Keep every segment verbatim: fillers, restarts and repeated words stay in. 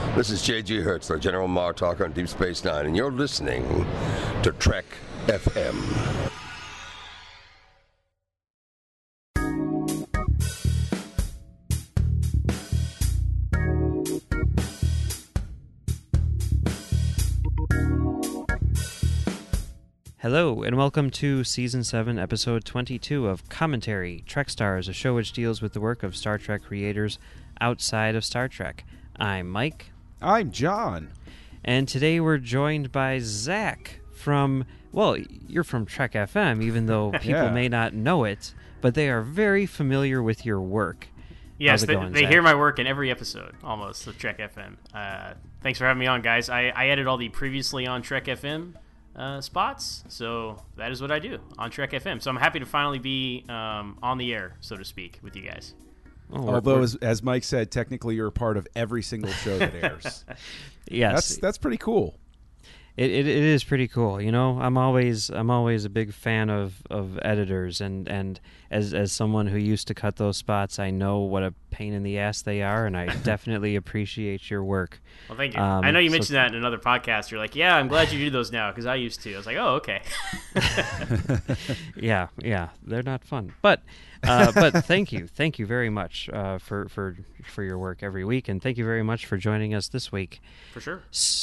This is J G Hertzler, General Martok on Deep Space Nine, and you're listening to Trek F M. Hello, and welcome to Season seven, Episode twenty-two of Commentary, Trek Stars, a show which deals with the work of Star Trek creators outside of Star Trek. I'm Mike. I'm John. And today we're joined by Zach from, well, you're from Trek F M, even though people Yeah. may not know it, but they are very familiar with your work. Yes, How's it they, going, they Zach? hear my work in every episode, almost, of Trek F M. Uh, thanks for having me on, guys. I, I edit all the previously on Trek F M uh, spots, so that is what I do on Trek F M. So I'm happy to finally be um, on the air, so to speak, with you guys. Oh, we're- Although, we're- as, as Mike said, technically you're a part of every single show that airs. yes, That's that's pretty cool. It, it it is pretty cool, you know. I'm always I'm always a big fan of, of editors, and, and as as someone who used to cut those spots, I know what a pain in the ass they are, and I definitely appreciate your work. Well, thank you. Um, I know you so- mentioned that in another podcast. You're like, yeah, I'm glad you do those now, because I used to. I was like, oh, okay. Yeah, yeah, they're not fun, but uh, but thank you, thank you very much uh, for for for your work every week, and thank you very much for joining us this week. For sure.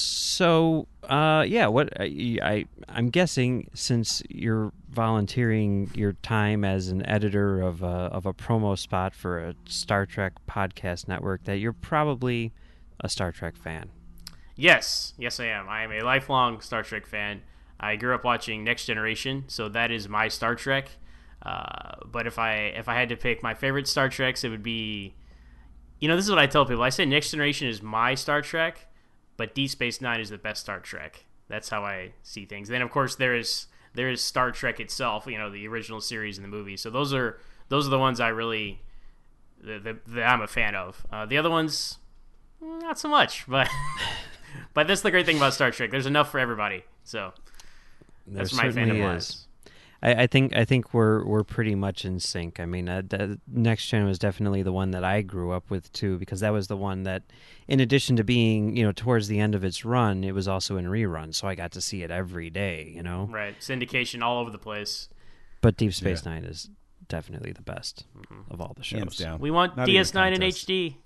So, uh, yeah, what I, I I'm guessing, since you're volunteering your time as an editor of a, of a promo spot for a Star Trek podcast network, that you're probably a Star Trek fan. Yes, yes, I am. I am a lifelong Star Trek fan. I grew up watching Next Generation, so that is my Star Trek. Uh, but if I if I had to pick my favorite Star Treks, it would be, you know, this is what I tell people. I say Next Generation is my Star Trek, but Deep Space Nine is the best Star Trek. That's how I see things. Then, of course, there is there is Star Trek itself. You know, the original series and the movie. So those are those are the ones I really the, the, that I'm a fan of. Uh, the other ones, not so much. But but that's the great thing about Star Trek. There's enough for everybody. So that's There my certainly fandom is. lies. I, I think I think we're we're pretty much in sync. I mean, uh, the Next Gen was definitely the one that I grew up with too, because that was the one that, in addition to being, you know, towards the end of its run, it was also in rerun, so I got to see it every day. You know, Right, syndication all over the place. but Deep Space Yeah. Nine is definitely the best of all the shows. Hands down. We want Not D even S nine in contest. H D.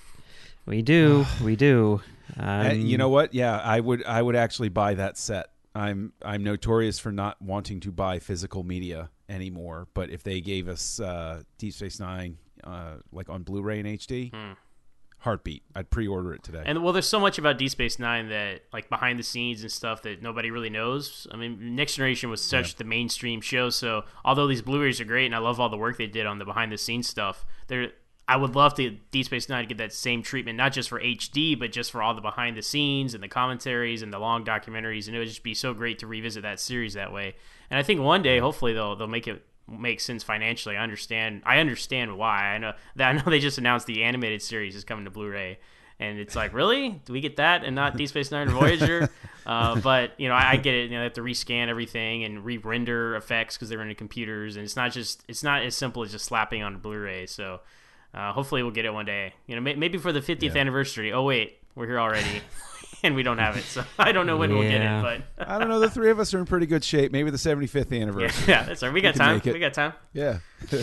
We do, we do. Um, And you know what? Yeah, I would I would actually buy that set. I'm I'm notorious for not wanting to buy physical media anymore, but if they gave us uh, Deep Space Nine uh, like on Blu-ray and H D, Hmm. heartbeat, I'd pre-order it today. And well, there's so much about Deep Space Nine that, like, behind the scenes and stuff that nobody really knows. I mean, Next Generation was such Yeah. the mainstream show, so although these Blu-rays are great and I love all the work they did on the behind the scenes stuff, there I would love to Deep Space Nine to get that same treatment, not just for H D, but just for all the behind the scenes and the commentaries and the long documentaries, and it would just be so great to revisit that series that way. And I think one day, hopefully, they'll they'll make it make sense financially. I understand. I understand why. I know that. I know they just announced the animated series is coming to Blu-ray, and it's like, really? Do we get that and not Deep Space Nine or Voyager? uh, but you know, I, I get it. You know, they have to rescan everything and re-render effects because they're in the computers, and it's not just it's not as simple as just slapping on a Blu-ray. So. Uh, hopefully we'll get it one day. You know, may- maybe for the fiftieth Yeah. anniversary. Oh wait, we're here already, and we don't have it. So I don't know when we'll get Yeah. it, but I don't know. The three of us are in pretty good shape. Maybe the seventy-fifth yeah, anniversary. yeah, that's all right. We got can time. make it. We got time. Yeah.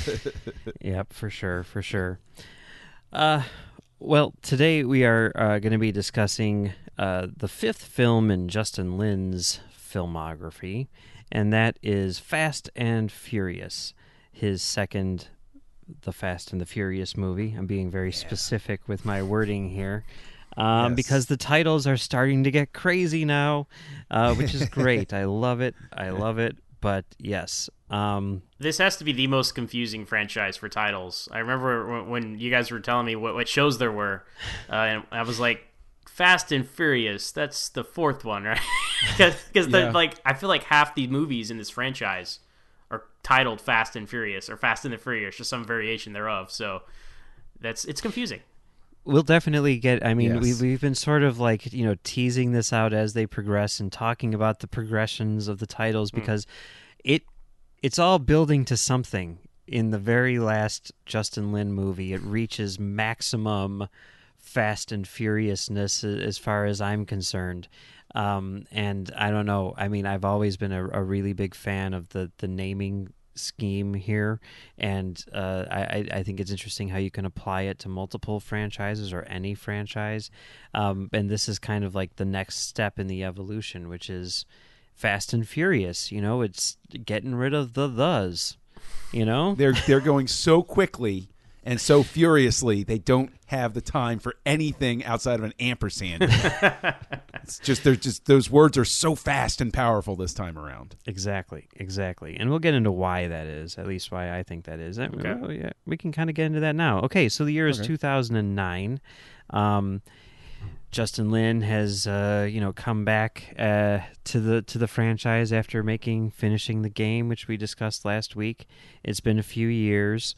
Yep, for sure, for sure. Uh, well, today we are uh, going to be discussing uh, the fifth film in Justin Lin's filmography, and that is Fast and Furious, his second The Fast and the Furious movie. I'm being very specific with my wording here. Um, Yes. Because the titles are starting to get crazy now, uh, which is great. I love it. I love it. But yes, um, This has to be the most confusing franchise for titles. I remember when, when you guys were telling me what, what shows there were, uh, and I was like, Fast and Furious, that's the fourth one, right? Because Yeah. like I feel like half the movies in this franchise are titled Fast and Furious or Fast and the Furious or some variation thereof. So that's it's confusing. we'll definitely get. I mean, Yes. we, we've been sort of like, you know, teasing this out as they progress and talking about the progressions of the titles, because it it's all building to something. In the very last Justin Lin movie, it reaches maximum Fast and Furiousness as far as I'm concerned. Um, and I don't know. I mean, I've always been a, a really big fan of the, the naming scheme here, and uh, I, I think it's interesting how you can apply it to multiple franchises or any franchise. Um, and this is kind of like the next step in the evolution, which is Fast and Furious. You know, it's getting rid of the thes. You know, they're they're going so quickly and so furiously, they don't have the time for anything outside of an ampersand. It's just they're just those words are so fast and powerful this time around. Exactly, exactly. And we'll get into why that is, at least why I think that is. Okay. Well, yeah, we can kind of get into that now. Okay, so the year is Okay. two thousand nine. Um, Justin Lin has uh, you know come back uh, to the to the franchise after making finishing the game, which we discussed last week. It's been a few years,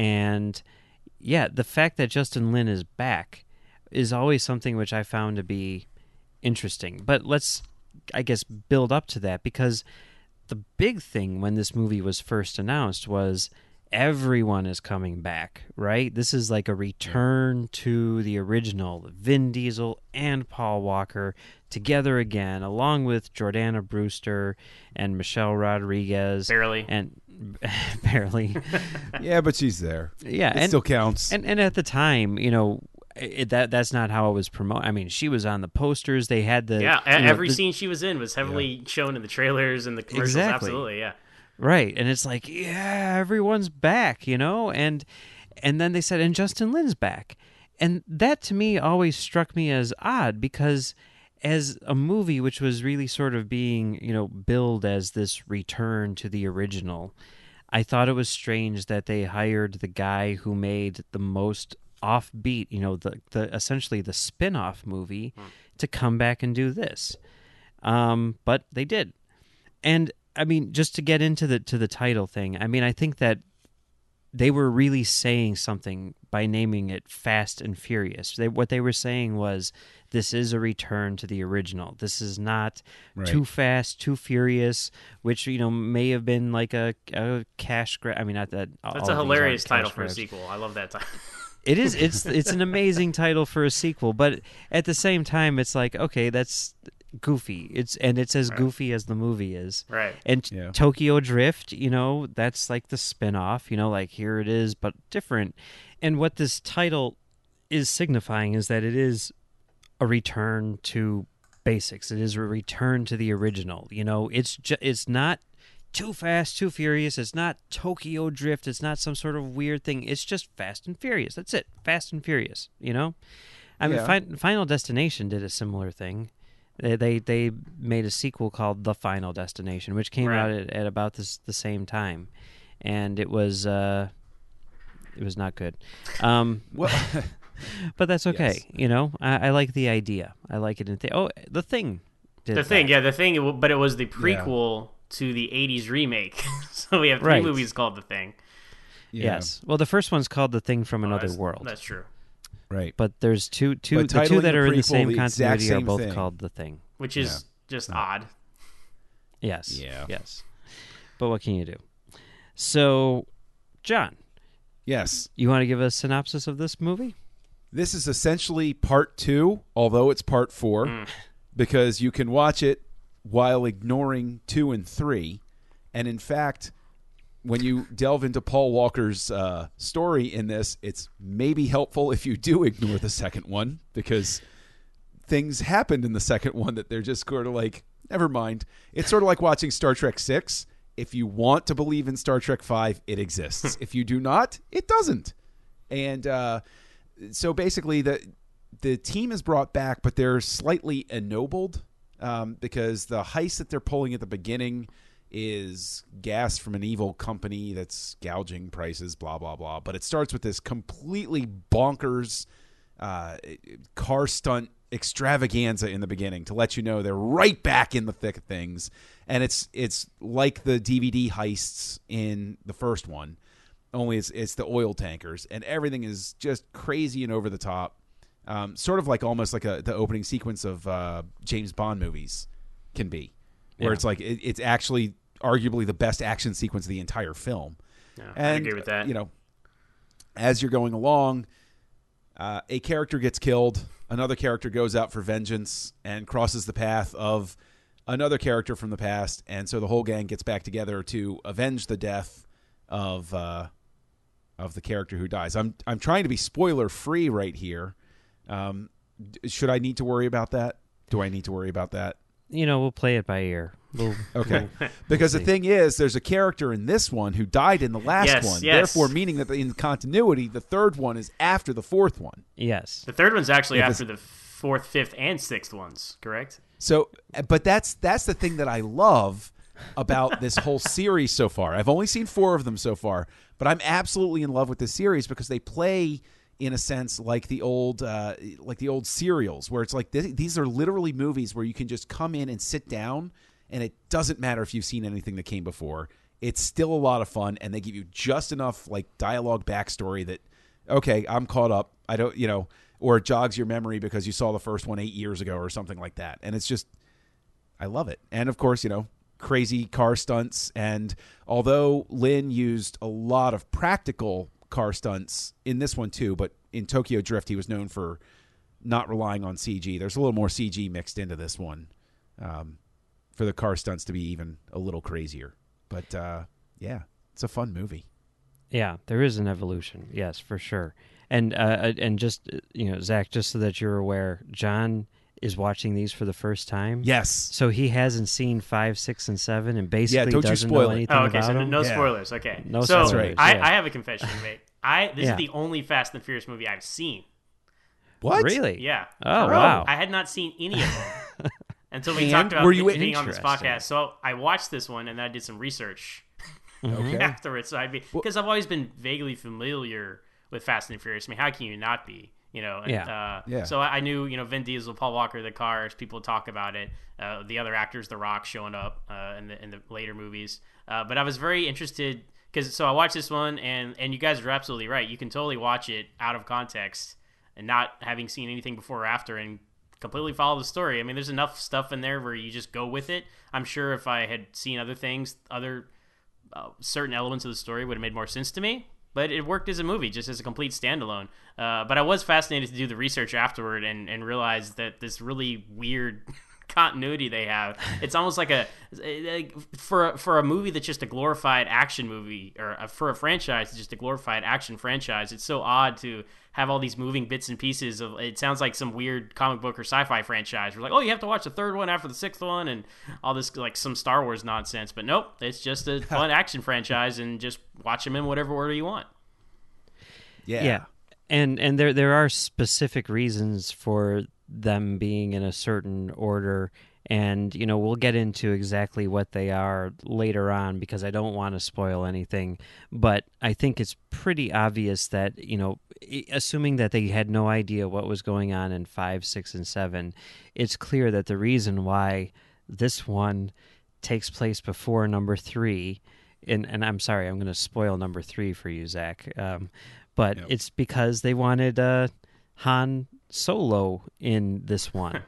and yeah, the fact that Justin Lin is back is always something which I found to be interesting. But let's, I guess, build up to that, because the big thing when this movie was first announced was everyone is coming back, right? This is like a return to the original. Vin Diesel and Paul Walker together again, along with Jordana Brewster and Michelle Rodriguez. Barely. And barely. Yeah, but she's there. Yeah, It and still counts. And and at the time, you know, it, that that's not how it was promoted. I mean, she was on the posters. They had the Yeah, you know, every the- scene she was in was heavily shown in the trailers and the commercials. Exactly. Absolutely, yeah. Right, and it's like, yeah, everyone's back, you know, and and then they said, and Justin Lin's back, and that to me always struck me as odd, because as a movie which was really sort of being, you know, billed as this return to the original, I thought it was strange that they hired the guy who made the most offbeat, you know, the the essentially the spin-off movie Hmm. to come back and do this. Um, but they did. And I mean, just to get into the to the title thing, I mean, I think that they were really saying something by naming it Fast and Furious. They, what they were saying was, this is a return to the original. This is not Right. Too Fast, Too Furious, which, you know, may have been like a, a cash grab. I mean, not that. all That's of a these hilarious aren't title cash for a grabs. sequel. I love that title. It is. It's it's an amazing title for a sequel, but at the same time, it's like, okay, that's goofy. It's and it's as Right. goofy as the movie is. Right. And Yeah. Tokyo Drift, you know, that's like the spin-off, you know, like here it is, but different. And what this title is signifying is that it is a return to basics. It is a return to the original. You know, it's ju- it's not Too Fast, Too Furious. It's not Tokyo Drift. It's not some sort of weird thing. It's just Fast and Furious. That's it. Fast and Furious, you know? I mean, Yeah. fin- Final Destination did a similar thing. They, they they made a sequel called The Final Destination, which came Right. out at, at about this, the same time, and it was uh, it was not good. Um, Well, but that's okay. Yes. You know, I, I like the idea. I like it. In th- oh, The Thing. Did The Thing, that. yeah, The Thing, it w- but it was the prequel to the eighties remake. So we have three Right. movies called The Thing. yeah, Yes. Well, the first one's called The Thing from Oh, Another that's- World. That's true. right. But there's two, two, But the two titling that the are in the prequel same the exact continuity are same both thing. called The Thing. Which is just odd. Yes. Yeah. Yes. But what can you do? So, John, Yes. you want to give a synopsis of this movie? This is essentially part two, although it's part four, because you can watch it while ignoring two and three. And in fact, when you delve into Paul Walker's uh, story in this, it's maybe helpful if you do ignore the second one, because things happened in the second one that they're just sort of like, never mind. It's sort of like watching Star Trek six. If you want to believe in Star Trek five, it exists. If you do not, it doesn't. And uh, so basically, the the team is brought back, but they're slightly ennobled um, because the heist that they're pulling at the beginning is gas from an evil company that's gouging prices, blah, blah, blah. But it starts with this completely bonkers uh, car stunt extravaganza in the beginning to let you know they're right back in the thick of things. And it's it's like the D V D heists in the first one, only it's it's the oil tankers, and everything is just crazy and over the top. Um, sort of like almost like a the opening sequence of uh, James Bond movies can be, where Yeah. it's like it, it's actually arguably the best action sequence of the entire film. Yeah, And, I agree with that. You know, as you're going along, uh, a character gets killed, another character goes out for vengeance and crosses the path of another character from the past, and so the whole gang gets back together to avenge the death of uh, of the character who dies. I'm I'm trying to be spoiler free right here. Um, should I need to worry about that? Do I need to worry about that? You know, we'll play it by ear. We'll, Okay. we'll, Because we'll the see. thing is, there's a character in this one who died in the last Yes, one. yes. Therefore, meaning that in continuity, the third one is after the fourth one. Yes. The third one's actually If after the fourth, fifth, and sixth ones, correct? So, but that's that's the thing that I love about this whole series so far. I've only seen four of them so far, but I'm absolutely in love with this series because they play, in a sense, like the old uh, like the old serials, where it's like th- these are literally movies where you can just come in and sit down, and it doesn't matter if you've seen anything that came before. It's still a lot of fun, and they give you just enough like dialogue backstory that, okay, I'm caught up. I don't, you know, or it jogs your memory because you saw the first one eight years ago or something like that. And it's just, I love it. And of course, you know, crazy car stunts. And although Lin used a lot of practical car stunts in this one too, but in Tokyo Drift, he was known for not relying on C G. There's a little more C G mixed into this one um, for the car stunts to be even a little crazier. But uh, yeah, it's a fun movie. Yeah, there is an evolution. Yes, for sure. And uh, and just uh, you know, Zach, just so that you're aware, John is watching these for the first time. Yes. So he hasn't seen five, six, and seven, and basically don't you doesn't spoil know it. anything Oh, okay, about so no, them. no Yeah. spoilers. Okay. No so spoilers, I, yeah. I have a confession to make. I This Yeah. is the only Fast and Furious movie I've seen. What? Really? Yeah. Oh, For real. wow. I had not seen any of them until we And talked about were you it being on this interested? podcast. So I watched this one and then I did some research Okay. afterwards. So I'd be because I've always been vaguely familiar with Fast and Furious. I mean, how can you not be? You know, and, Yeah. Uh, Yeah. So I I knew, you know, Vin Diesel, Paul Walker, the cars. People talk about it. Uh, the other actors, The Rock, showing up uh, in the in the later movies. Uh, but I was very interested because so I watched this one, and and you guys are absolutely right. You can totally watch it out of context and not having seen anything before or after, and completely follow the story. I mean, there's enough stuff in there where you just go with it. I'm sure if I had seen other things, other uh, certain elements of the story would have made more sense to me. But it worked as a movie, just as a complete standalone. Uh, but I was fascinated to do the research afterward and, and realize that this really weird continuity they have. It's almost like a like for a, for a movie that's just a glorified action movie, or a, for a franchise that's just a glorified action franchise. It's so odd to have all these moving bits and pieces of. It sounds like some weird comic book or sci-fi franchise. We're like, oh, you have to watch the third one after the sixth one, and all this like some Star Wars nonsense. But nope, it's just a fun action franchise, and just watch them in whatever order you want. Yeah. Yeah. And and there there are specific reasons for them being in a certain order, and you know, we'll get into exactly what they are later on because I don't want to spoil anything, but I think it's pretty obvious that, you know, assuming that they had no idea what was going on in five, six, and seven, it's clear that the reason why this one takes place before number three, and, and I'm sorry, I'm going to spoil number three for you, Zach, um, but Yep. it's because they wanted uh, Han Solo in this one.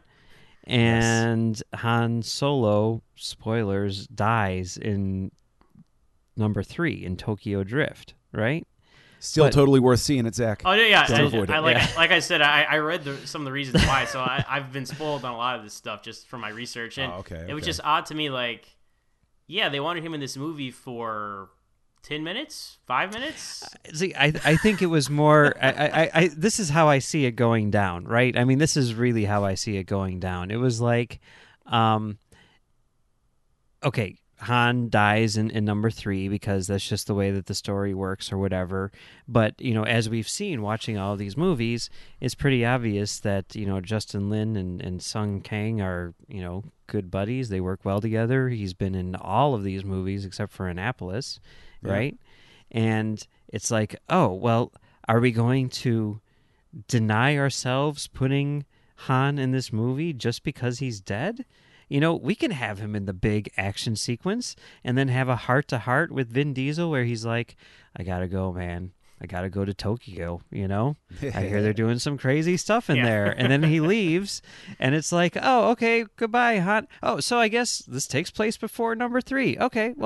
And Han Solo, spoilers, dies in number three in Tokyo Drift, right? Still But- totally worth seeing it, Zach. Oh yeah, yeah. Don't I, avoid it. I, like, Yeah. like I said, I, I read the, some of the reasons why, so I, I've been spoiled on a lot of this stuff just from my research, and Oh, okay, it was okay. just odd to me. Like, yeah, they wanted him in this movie for ten minutes, five minutes. See, I I think it was more. I, I, I this is how I see it going down, right? I mean, this is really how I see it going down. It was like, um, okay, Han dies in, in number three because that's just the way that the story works, or whatever. But you know, as we've seen watching all these movies, it's pretty obvious that, you know, Justin Lin and and Sung Kang are, you know, good buddies. They work well together. He's been in all of these movies except for Annapolis. Yeah. Right? And it's like, oh, well, are we going to deny ourselves putting Han in this movie just because he's dead? You know, we can have him in the big action sequence and then have a heart-to-heart with Vin Diesel where he's like, I gotta go, man. I gotta go to Tokyo, you know? I hear they're doing some crazy stuff in Yeah. there. And then he leaves, and it's like, oh, okay, goodbye, Han. Oh, so I guess this takes place before number three. Okay, well,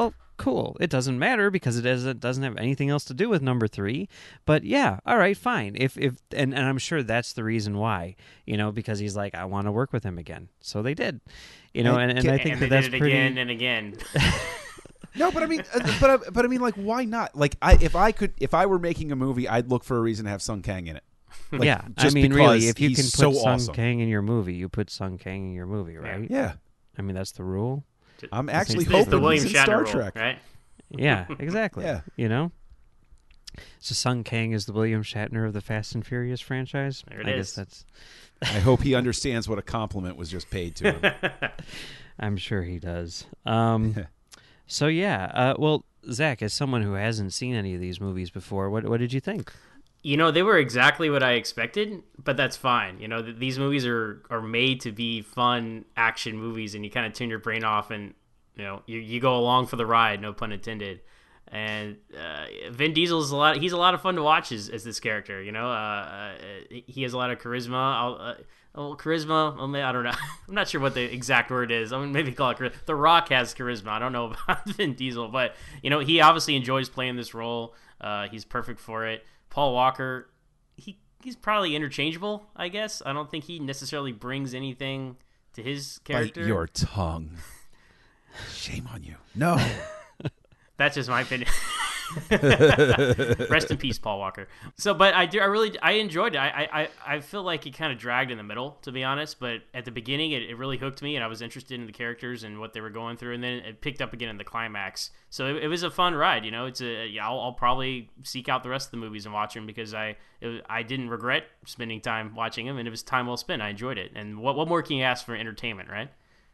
cool. It doesn't matter because it doesn't doesn't have anything else to do with number three. But yeah, all right, fine. If if and, and I'm sure that's the reason why, you know, because he's like, I want to work with him again. So they did, you know, and, and, and I think and that they that's did it pretty. again and again. No, but I mean, uh, but I, but I mean, like, why not? Like, I if I could, if I were making a movie, I'd look for a reason to have Sung Kang in it. Like, yeah, I just mean, because really, if you he's can so put Sung awesome. Kang in your movie, you put Sung Kang in your movie, right? Yeah, I mean, that's the rule. I'm actually It's hoping the William he's in Shatner Star role, Trek. right? Yeah, exactly. Yeah. You know? So Sung Kang is the William Shatner of the Fast and Furious franchise. There it I is. guess that's I hope he understands what a compliment was just paid to him. I'm sure he does. Um so yeah, uh well, Zach, as someone who hasn't seen any of these movies before, what what did you think? You know, they were exactly what I expected, but that's fine. You know, th- these movies are, are made to be fun action movies, and you kind of turn your brain off and, you know, you, you go along for the ride, no pun intended. And uh, Vin Diesel's a lot. He's a lot of fun to watch as, as this character. You know, uh, uh, he has a lot of charisma. I'll, uh, oh, charisma. Oh, I don't know. I'm not sure what the exact word is. I'm gonna maybe call it charisma. The Rock has charisma. I don't know about Vin Diesel, but you know, he obviously enjoys playing this role. Uh, he's perfect for it. Paul Walker, he he's probably interchangeable. I guess. I don't think he necessarily brings anything to his character. Bite your tongue. Shame on you. No. That's just my opinion. Rest in peace, Paul Walker. So, but I do, I really, I enjoyed it. I, I, I feel like it kind of dragged in the middle, to be honest. But at the beginning, it, it really hooked me, and I was interested in the characters and what they were going through. And then it picked up again in the climax. So it, it was a fun ride. You know, it's a. Yeah, I'll, I'll probably seek out the rest of the movies and watch them because I, it, I didn't regret spending time watching them, and it was time well spent. I enjoyed it. And what, what more can you ask for entertainment, right?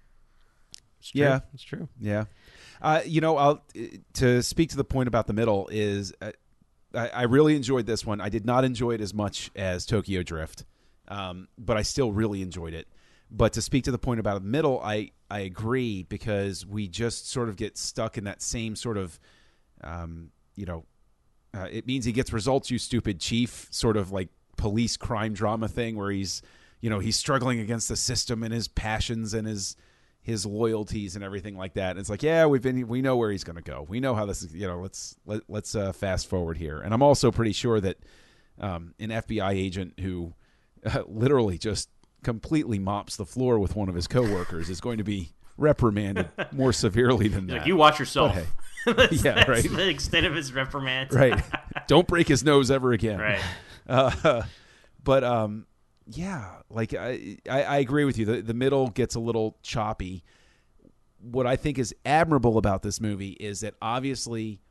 It's true. Yeah. It's true. Yeah. Uh, you know, I'll to speak to the point about the middle is uh, I, I really enjoyed this one. I did not enjoy it as much as Tokyo Drift, um, but I still really enjoyed it. But to speak to the point about the middle, I, I agree because we just sort of get stuck in that same sort of, um, you know, uh, it means he gets results, you stupid chief, sort of like police crime drama thing where he's, you know, he's struggling against the system and his passions and his his loyalties and everything like that. And it's like, yeah, we've been, we know where he's going to go. We know how this is, you know, let's, let, let's uh, fast forward here. And I'm also pretty sure that um, an F B I agent who uh, literally just completely mops the floor with one of his coworkers is going to be reprimanded more severely than that. Like, you watch yourself. But, hey, that's, yeah, that's right. the extent of his reprimand. Right. Don't break his nose ever again. Right. Uh, but, um, yeah, like I, I, I agree with you. The, the middle gets a little choppy. What I think is admirable about this movie is that obviously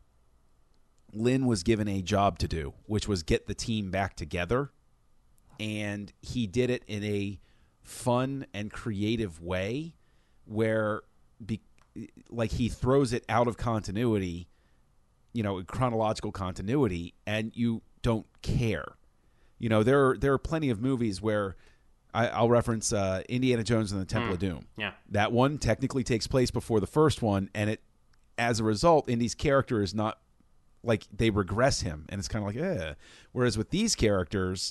Lin was given a job to do, which was get the team back together. And he did it in a fun and creative way where, be, like, he throws it out of continuity, you know, chronological continuity, and you don't care. You know, there are, there are plenty of movies where I, I'll reference uh, Indiana Jones and the Temple Mm, of Doom. yeah. That one technically takes place before the first one, and it, as a result, Indy's character is not, like, they regress him, and it's kind of like, eh. Whereas with these characters,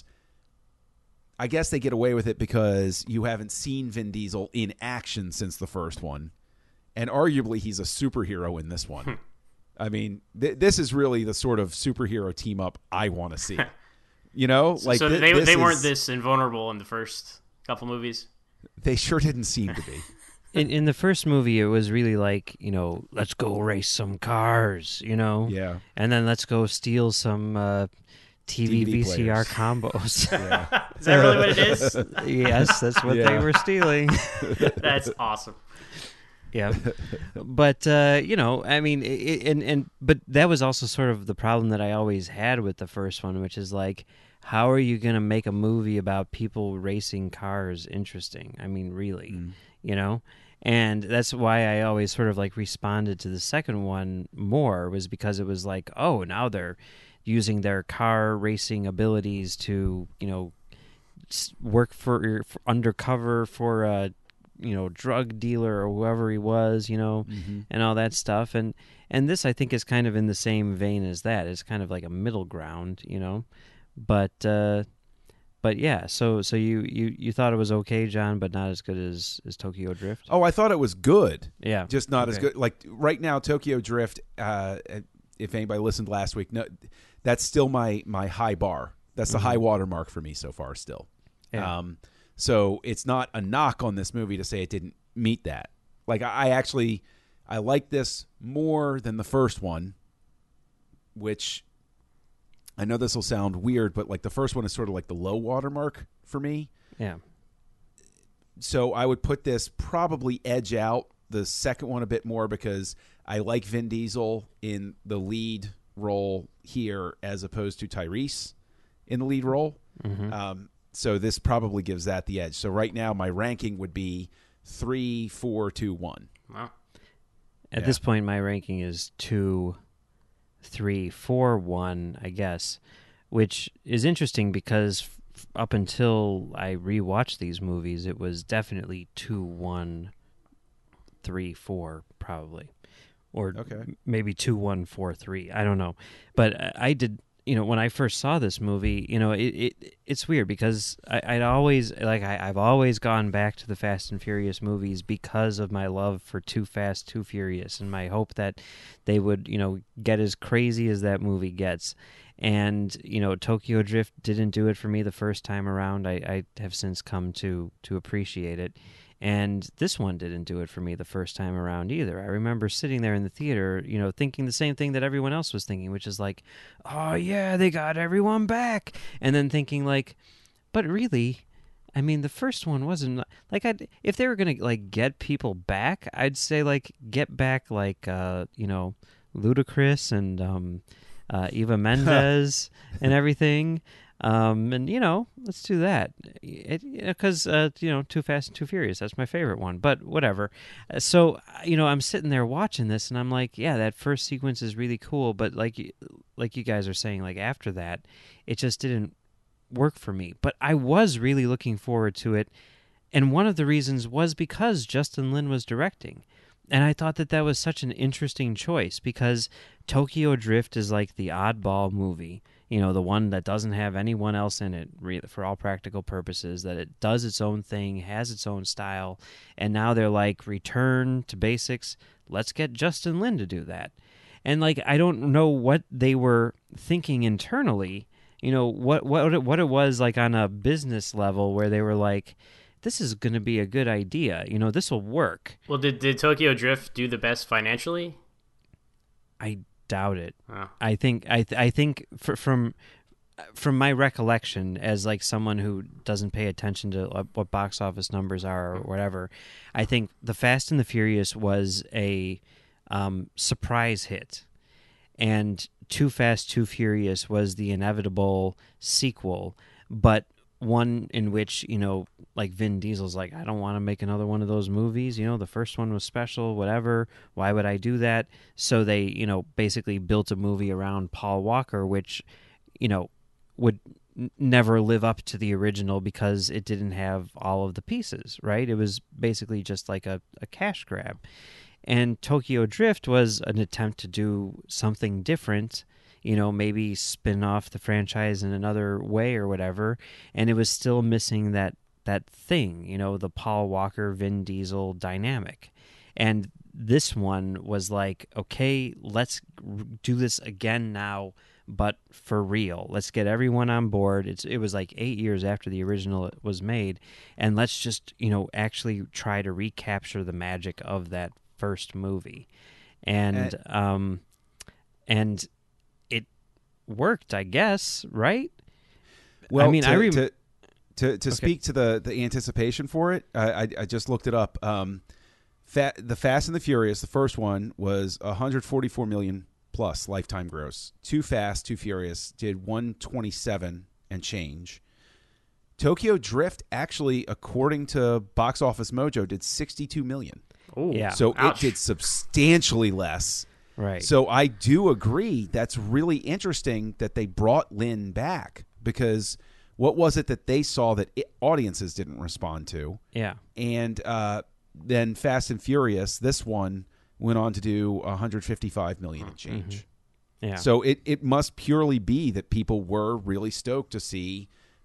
I guess they get away with it because you haven't seen Vin Diesel in action since the first one, and arguably he's a superhero in this one. I mean, th- this is really the sort of superhero team up I want to see. You know, like so th- they this they weren't is- this invulnerable in the first couple movies. They sure didn't seem to be. In in the first movie, it was really like, you know, let's go race some cars, you know, Yeah. and then let's go steal some uh, T V D V D V C R players. combos. Yeah. Is that really what it is? Yes, that's what they Yeah. were stealing. That's awesome. Yeah, but uh, you know, I mean, it, and and but that was also sort of the problem that I always had with the first one, which is like, how are you going to make a movie about people racing cars interesting? I mean, really, Mm. you know. And that's why I always sort of like responded to the second one more, was because it was like, oh, now they're using their car racing abilities to, you know, s- work for, for undercover for a, you know, drug dealer or whoever he was, you know, Mm-hmm. and all that stuff. And and this, I think, is kind of in the same vein as that. It's kind of like a middle ground, you know, but uh, but yeah, so so you, you, you thought it was okay, John, but not as good as, as Tokyo Drift? Oh, I thought it was good. Yeah. Just not Okay. as good. Like right now, Tokyo Drift, uh, if anybody listened last week, no, that's still my, my high bar. That's the Mm-hmm. high water mark for me so far still. Yeah. Um, so it's not a knock on this movie to say it didn't meet that. Like I, I actually, I like this more than the first one, which I know this will sound weird, but like the first one is sort of like the low water mark for me. Yeah. So I would put this probably edge out the second one a bit more because I like Vin Diesel in the lead role here as opposed to Tyrese in the lead role. Mm-hmm. Um, so this probably gives that the edge. So right now my ranking would be three, four, two, one. Wow. At Yeah. this point, my ranking is two, three, four, one, I guess, which is interesting because f- up until I rewatched these movies, it was definitely two, one, three, four, probably, or Okay. m- maybe two, one, four, three. I don't know, but I- I did. You know, when I first saw this movie, you know, it, it it's weird because I, I'd always like I, I've always gone back to the Fast and Furious movies because of my love for Too Fast, Too Furious, and my hope that they would, you know, get as crazy as that movie gets. And you know, Tokyo Drift didn't do it for me the first time around. I, I have since come to to appreciate it. And this one didn't do it for me the first time around either. I remember sitting there in the theater, you know, thinking the same thing that everyone else was thinking, which is like, oh, yeah, they got everyone back. And then thinking like, but really, I mean, the first one wasn't like I'd, if they were going to like get people back, I'd say like get back like, uh, you know, Ludacris and um, uh, Eva Mendes and everything. Um, and, you know, let's do that. Because, uh, you know, Too Fast and Too Furious, that's my favorite one. But whatever. Uh, So, you know, I'm sitting there watching this, and I'm like, yeah, that first sequence is really cool. But like, y- like you guys are saying, like, after that, it just didn't work for me. But I was really looking forward to it. And one of the reasons was because Justin Lin was directing. And I thought that that was such an interesting choice because Tokyo Drift is like the oddball movie. You know, the one that doesn't have anyone else in it re- for all practical purposes, that it does its own thing, has its own style, and now they're like, return to basics, let's get Justin Lin to do that. And, like, I don't know what they were thinking internally, you know, what, what, it, what it was like on a business level where they were like, this is going to be a good idea, you know, this will work. Well, did did Tokyo Drift do the best financially? I doubt it. Oh. I think I th- I think for, from from my recollection as like someone who doesn't pay attention to uh, what box office numbers are or whatever, I think The Fast and the Furious was a um, surprise hit, and Too Fast, Too Furious was the inevitable sequel, but one in which, you know, like Vin Diesel's like, I don't want to make another one of those movies. You know, the first one was special, whatever. Why would I do that? So they, you know, basically built a movie around Paul Walker, which, you know, would n- never live up to the original because it didn't have all of the pieces, right? It was basically just like a, a cash grab. And Tokyo Drift was an attempt to do something different, you know, maybe spin off the franchise in another way or whatever, and it was still missing that that thing, you know, the Paul Walker, Vin Diesel dynamic. And this one was like, okay, let's do this again now, but for real. Let's get everyone on board. It's it was like eight years after the original was made, and let's just, you know, actually try to recapture the magic of that first movie. And Uh, um and it worked, I guess, right? Well, I mean, to, I rem- to to, to Okay. speak to the, the anticipation for it, I, I, I just looked it up. Um, Fa- the Fast and the Furious, the first one was one hundred forty-four million plus lifetime gross. Too Fast, Too Furious did one twenty-seven and change. Tokyo Drift actually, according to Box Office Mojo, did sixty-two million. Ooh, Yeah. So ouch. it did substantially less. Right. So I do agree. That's really interesting that they brought Lin back, because what was it that they saw that it, audiences didn't respond to? yeah. And uh, then Fast and Furious, this one went on to do one hundred fifty-five million and change. Yeah. So it, it must purely be that people were really stoked to see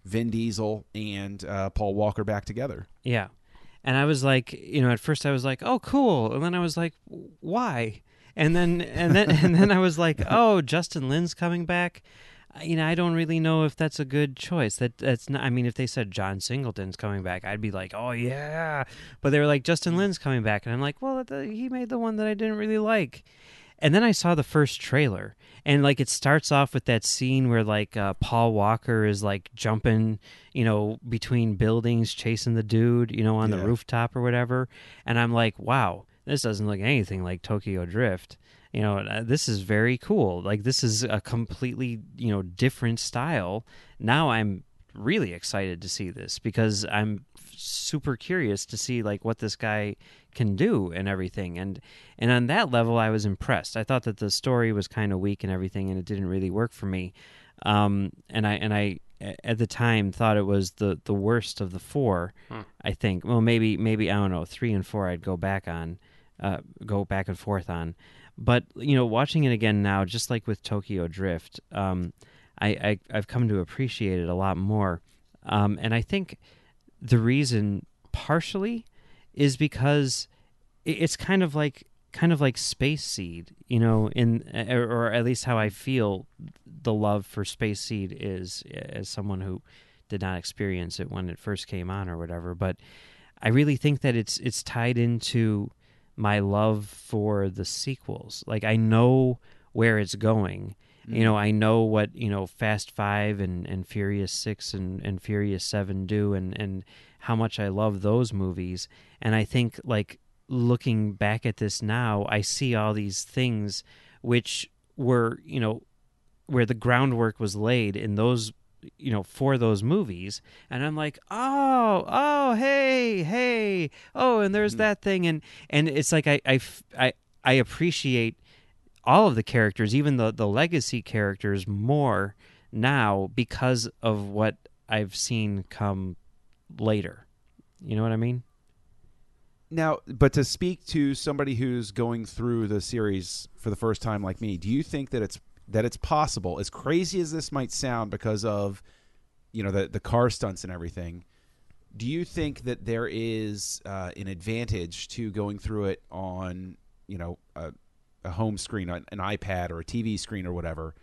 Vin Diesel and uh, Paul Walker back together. Yeah. And I was like, you know, at first I was like, oh, cool. And then I was like, why? And then and then and then I was like, oh, Justin Lin's coming back. You know, I don't really know if that's a good choice. That that's not. I mean, if they said John Singleton's coming back, I'd be like, oh yeah. But they were like, Justin Lin's coming back, and I'm like, well, the, he made the one that I didn't really like. And then I saw the first trailer, and like it starts off with that scene where like uh, Paul Walker is like jumping, you know, between buildings, chasing the dude, you know, on Yeah. the rooftop or whatever. And I'm like, wow, this doesn't look anything like Tokyo Drift. You know, uh, this is very cool. Like this is a completely, you know, different style. Now I'm really excited to see this because I'm super curious to see like what this guy can do and everything. And and on that level, I was impressed. I thought that the story was kind of weak and everything, and it didn't really work for me. Um, and I and I at the time thought it was the, the worst of the four. Hmm. I think. Well, maybe maybe I don't know. Three and four, I'd go back on, uh, go back and forth on. But you know, watching it again now, just like with Tokyo Drift, um, I, I I've come to appreciate it a lot more. Um, and I think the reason partially is because it's kind of like kind of like Space Seed, you know, in or at least how I feel the love for Space Seed is as someone who did not experience it when it first came on or whatever. But I really think that it's it's tied into my love for the sequels. Like I know where it's going. Mm. You know, I know what, you know, Fast Five and, and Furious Six and, and Furious Seven do and, and how much I love those movies. And I think like looking back at this now, I see all these things which were, you know, where the groundwork was laid in those, you know, for those movies. And I'm like, oh, oh, hey, hey, oh, and there's mm-hmm. that thing. And, and it's like, I, I, I, I appreciate all of the characters, even the, the legacy characters more now because of what I've seen come later. You know what I mean? Now, but to speak to somebody who's going through the series for the first time like me, do you think that it's that it's possible, as crazy as this might sound because of, you know, the the car stunts and everything, do you think that there is uh, an advantage to going through it on, you know, a, a home screen, an iPad or a T V screen or whatever?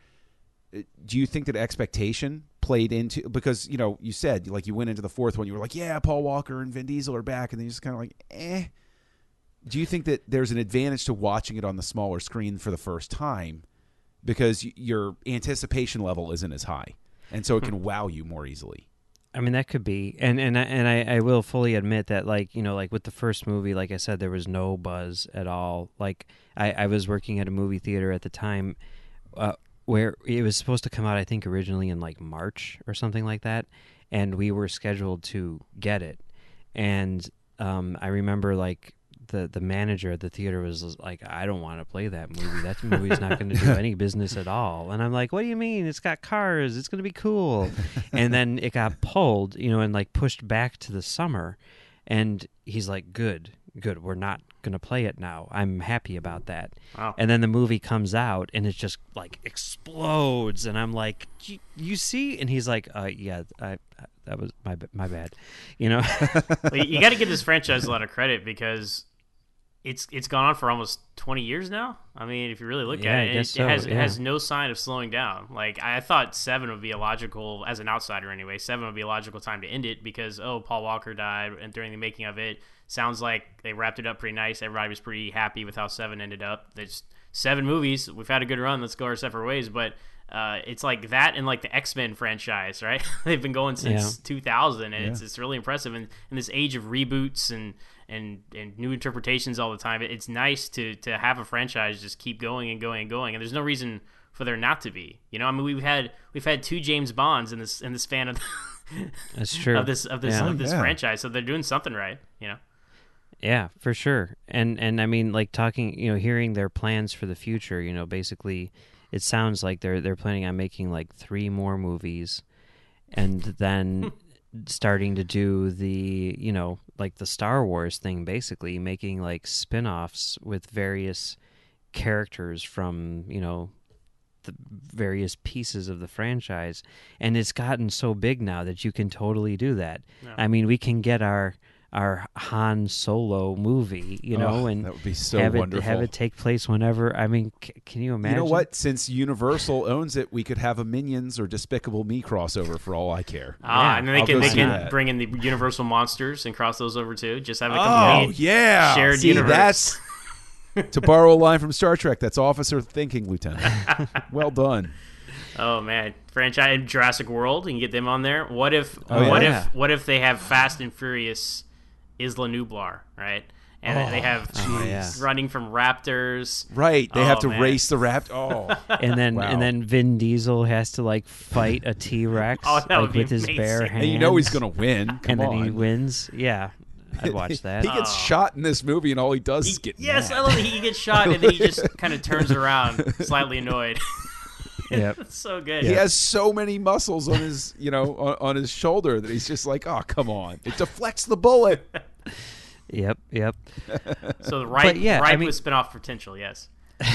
Do you think that expectation played into, because, you know, you said like you went into the fourth one, you were like, yeah, Paul Walker and Vin Diesel are back, and then you just kind of like, eh. Do you think that there's an advantage to watching it on the smaller screen for the first time because your anticipation level isn't as high, and so it can wow you more easily? I mean, that could be, and and I, and I, I will fully admit that, like, you know, like with the first movie, like I said, there was no buzz at all. Like I, I was working at a movie theater at the time, uh, where it was supposed to come out, I think originally in like March or something like that, and we were scheduled to get it, and um, I remember like the the manager at the theater was like, I don't want to play that movie. That movie's not going to do any business at all. And I'm like, what do you mean? It's got cars. It's going to be cool. And then it got pulled, you know, and like pushed back to the summer. And he's like, good, good. We're not going to play it now. I'm happy about that. Wow. And then the movie comes out and it just like explodes. And I'm like, you, you see? And he's like, uh, yeah, I, I, that was my my bad. You know? Well, you got to give this franchise a lot of credit because It's it's gone on for almost twenty years now. I mean, if you really look yeah, at it, it, so, it has yeah. it has no sign of slowing down. Like I thought, seven would be a logical, as an outsider anyway. Seven would be a logical time to end it because oh, Paul Walker died, and during the making of it, sounds like they wrapped it up pretty nice. Everybody was pretty happy with how seven ended up. There's seven movies. We've had a good run. Let's go our separate ways. But uh, it's like that and like the X-Men franchise, right? They've been going since yeah. two thousand, and yeah. it's it's really impressive. And in this age of reboots and and and new interpretations all the time, it's nice to to have a franchise just keep going and going and going, and there's no reason for there not to be. You know, I mean, we've had we've had two James Bonds in this in the span of That's true. of this of this yeah. of this yeah. franchise, so they're doing something right. You know. Yeah, for sure. And and I mean, like talking, you know, hearing their plans for the future. You know, basically, it sounds like they're they're planning on making like three more movies, and then starting to do the, you know, like the Star Wars thing, basically making like spin-offs with various characters from, you know, the various pieces of the franchise, and it's gotten so big now that you can totally do that. Yeah. I mean, we can get our our Han Solo movie, you know, Oh, and that would be so have it wonderful. have it take place whenever. I mean, c- can you imagine? You know what? Since Universal owns it, we could have a Minions or Despicable Me crossover for all I care. Ah, Yeah, and then they I'll can go they see can that. bring in the Universal monsters and cross those over too. Just have a Oh complete yeah, shared See, universe. that's to borrow a line from Star Trek. That's officer thinking, Lieutenant. Well done. Oh man, franchise Jurassic World. You can get them on there. What if Oh, what yeah. if what if they have Fast and Furious Isla Nublar, right? And Oh, they have Oh, yeah. running from raptors. Right, they have Oh, to man. race the rapt. Oh, And then Wow. and then Vin Diesel has to like fight a T Rex Oh, that like would be with his bare amazing. hands. and you know he's gonna win. Come and then on. he wins. Yeah, I'd watch that. He gets Oh. shot in this movie, and all he does is get Yes, mad. I love that he gets shot and then he just kind of turns around, slightly annoyed. Yep. It's so good. He has so many muscles on his, you know, on, on his shoulder that he's just like, oh, come on! It deflects the bullet. Yep. Yep. So the right, yeah, right I mean- with spin-off potential, yes.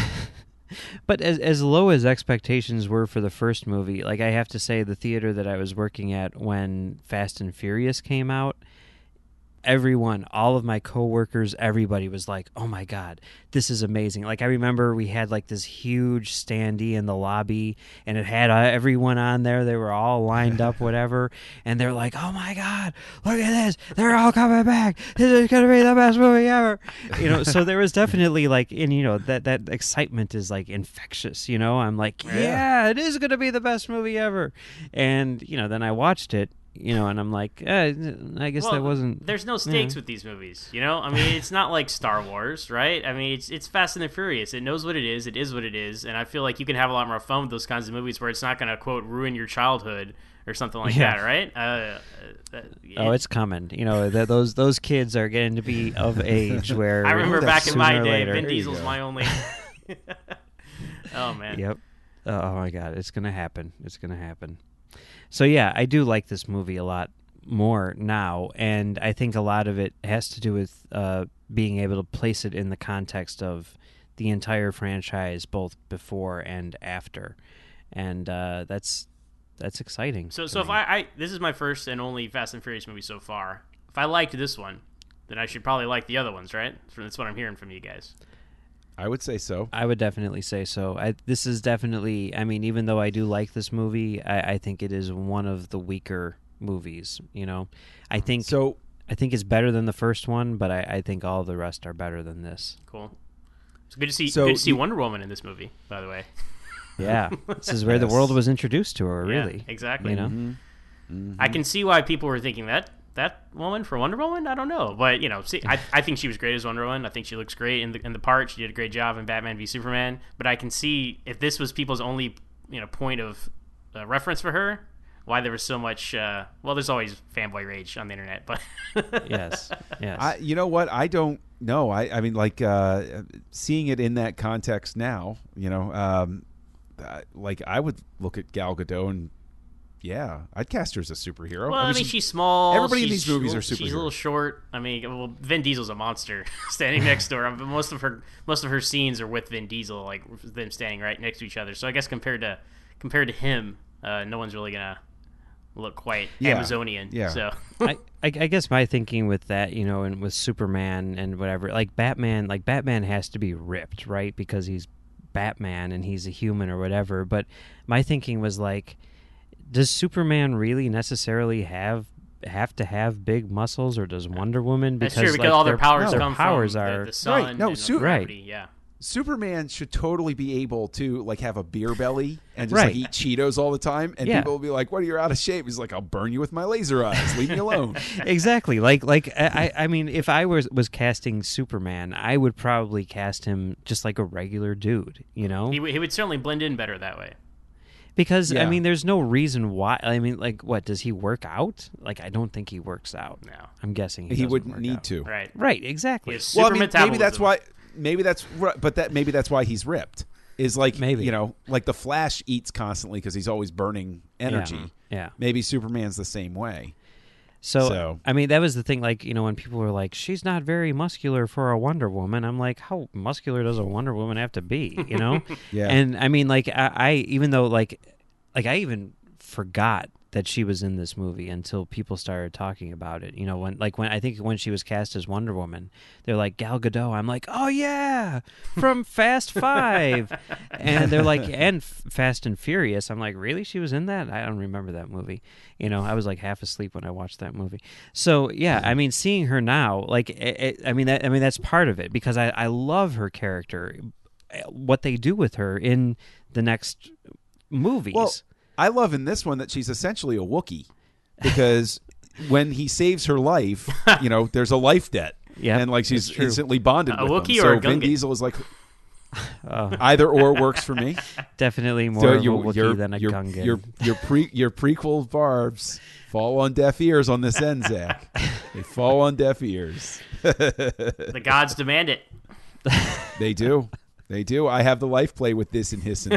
But as as low as expectations were for the first movie, like I have to say, the theater that I was working at when Fast and Furious came out, everyone, all of my coworkers, everybody was like, "Oh my god, this is amazing!" Like I remember we had like this huge standee in the lobby, and it had uh, everyone on there. They were all lined up, whatever, and they're like, "Oh my god, look at this! They're all coming back! This is gonna be the best movie ever!" You know, so there was definitely like, and you know that that excitement is like infectious. You know, I'm like, Yeah. yeah, it is gonna be the best movie ever, and you know, then I watched it. You know, and I'm like, eh, I guess Well, that wasn't. There's no stakes yeah. with these movies, you know. I mean, it's not like Star Wars, right? I mean, it's it's Fast and the Furious. It knows what it is. It is what it is. And I feel like you can have a lot more fun with those kinds of movies where it's not going to quote ruin your childhood or something like Yeah. that, right? Uh, uh, Oh, it's coming. You know, th- those those kids are getting to be of age where I remember that back in my sooner or day, later- Vin There you Diesel's go. my only. Oh man. Yep. Oh my God, it's gonna happen. It's gonna happen. So yeah, I do like this movie a lot more now, and I think a lot of it has to do with uh, being able to place it in the context of the entire franchise, both before and after, and uh, that's that's exciting. So, to so if me. I, I this is my first and only Fast and Furious movie so far. If I liked this one, then I should probably like the other ones, right? That's what I'm hearing from you guys. I would say so. I would definitely say so. I, this is definitely, I mean, even though I do like this movie, I, I think it is one of the weaker movies, you know? I think So I think it's better than the first one, but I, I think all the rest are better than this. Cool. It's good to see. So good to see you- Wonder Woman in this movie, by the way. Yeah. This is where the Yes. world was introduced to her, Yeah, really. exactly. You know? Mm-hmm. I can see why people were thinking that that woman for Wonder Woman. I don't know, but you know, see, I, I think she was great as Wonder Woman. I think she looks great in the in the part. She did a great job in Batman v Superman. But I can see if this was people's only you know point of uh, reference for her, why there was so much. Uh, well, there's always fanboy rage on the internet, but Yes. Yes. I, you know what? I don't know. I, I mean, like uh, seeing it in that context now, you know, um, uh, like I would look at Gal Gadot and yeah, I'd cast her as a superhero. well, I mean, she- she's small. everybody in she's these movies short- are She's a superheroes. little short. I mean, well, Vin Diesel's a monster standing next to her. But most of her most of her scenes are with Vin Diesel, like them standing right next to each other. So I guess compared to compared to him, uh, no one's really gonna look quite Yeah. Amazonian. Yeah. So I, I, I guess my thinking with that, you know, and with Superman and whatever, like Batman, like Batman has to be ripped, right? Because he's Batman and he's a human or whatever. But my thinking was like, does Superman really necessarily have have to have big muscles, or does Wonder Woman? that's Because true because like, all their powers their come powers from are the, the sun. Right, no, and su- gravity. Yeah. Superman should totally be able to like have a beer belly and just Right. like eat Cheetos all the time, and Yeah. people will be like, "What? You're out of shape." He's like, "I'll burn you with my laser eyes. Leave me alone." exactly. Like like I, I mean, if I was was casting Superman, I would probably cast him just like a regular dude, you know? He, w- he would certainly blend in better that way. Because I Yeah. mean, there's no reason why. I mean, like, what does he work out? Like, I don't think he works out. No. I'm guessing he, he doesn't wouldn't work need out. to. Right. Right, He exactly. has Well, I super mean, maybe that's metabolism. why. Maybe that's right, but that maybe that's why he's ripped. Is like Maybe. you know, like the Flash eats constantly because he's always burning energy. Yeah. Maybe Superman's the same way. So, So- I mean, that was the thing. Like, you know, when people were like, "She's not very muscular for a Wonder Woman," I'm like, "How muscular does a Wonder Woman have to be?" You know? Yeah. And I mean, like, I, I even though like, like I even forgot that she was in this movie until people started talking about it. You know, when like when I think when she was cast as Wonder Woman, they're like Gal Gadot. I'm like, oh yeah, from Fast Five, and they're like, and F- Fast and Furious. I'm like, really? She was in that? I don't remember that movie. You know, I was like half asleep when I watched that movie. So yeah, I mean, seeing her now, like, it, it, I mean, that I mean that's part of it because I I love her character, what they do with her in the next movies. Well, I love in this one that she's essentially a Wookiee because when he saves her life, you know, there's a life debt. Yep, and like she's that's true. instantly bonded A with Wookiee him. or So a Vin Gungan? Diesel is like Oh, either or works for me. definitely more So of a your Wookiee your than a your, Gungan. your your pre your prequel barbs fall on deaf ears on this end, Zach. They fall on deaf ears. The gods demand it. They do. They do. I have the life play with this and hissing.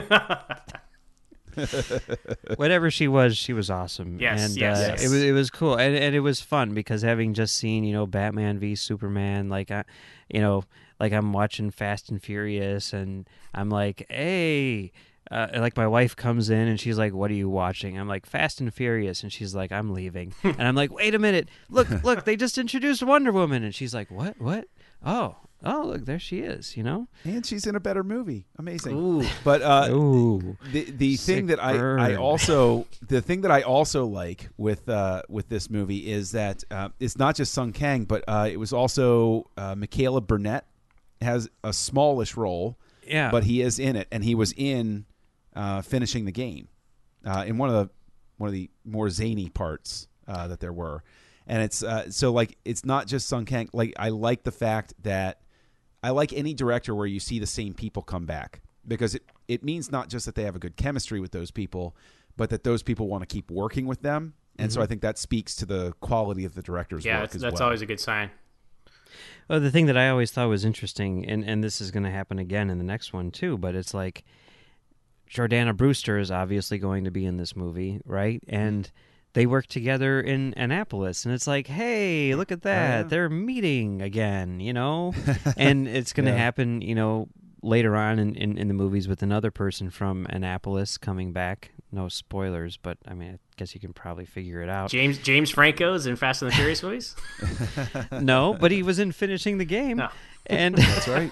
Whatever she was, she was awesome. Yes, and yes, uh, yes. it was it was cool, and and it was fun because having just seen you know Batman v Superman, like I, you know, like I'm watching Fast and Furious, and I'm like, hey. Uh, and, like my wife comes in and she's like, "What are you watching?" I'm like, "Fast and Furious," and she's like, "I'm leaving." And I'm like, "Wait a minute! Look, look! They just introduced Wonder Woman," and she's like, "What? What? Oh, oh! Look, there she is!" You know? And she's in a better movie. Amazing. Ooh, But uh, ooh. the the Sick thing that I, I burn. also the thing that I also like with uh, with this movie is that uh, it's not just Sung Kang, but uh, it was also uh, Michaela Burnett has a smallish role, Yeah, but he is in it, and he was in uh, finishing the game uh, in one of the one of the more zany parts uh, that there were, and it's uh, so like it's not just Sung Kang. Like I like the fact that I like any director where you see the same people come back because it, it means not just that they have a good chemistry with those people, but that those people want to keep working with them. And so I think that speaks to the quality of the director's Yeah, work that's, as that's well. always a good sign. Well, the thing that I always thought was interesting, and, and this is going to happen again in the next one too, but it's like Jordana Brewster is obviously going to be in this movie, right? And they work together in Annapolis, and it's like, hey, look at that. yeah. They're meeting again, you know? And it's going to Yeah. happen, you know, later on in, in, in the movies with another person from Annapolis coming back. No spoilers, but I mean, I guess you can probably figure it out. James James Franco's in Fast and the Furious movies. No, but he was in Finishing the Game. No. And That's right.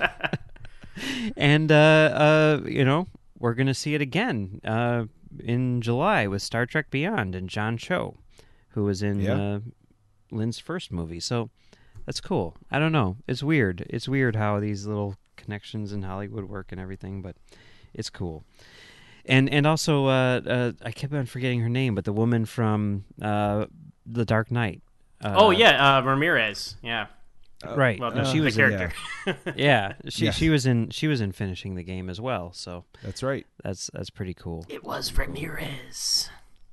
and uh, uh, you know, we're gonna see it again uh, in July with Star Trek Beyond and John Cho, who was in Yeah. uh, Lynn's first movie. So that's cool. I don't know. It's weird. It's weird how these little connections in Hollywood work and everything, but it's cool. And and also, uh, uh, I kept on forgetting her name, but the woman from uh, The Dark Knight. Uh, oh yeah, uh, Ramirez. Yeah, right. well, Uh, the, she the was in, character. yeah, she Yeah. she was in she was in Finishing the Game as well. So That's right. that's that's pretty cool. It was Ramirez.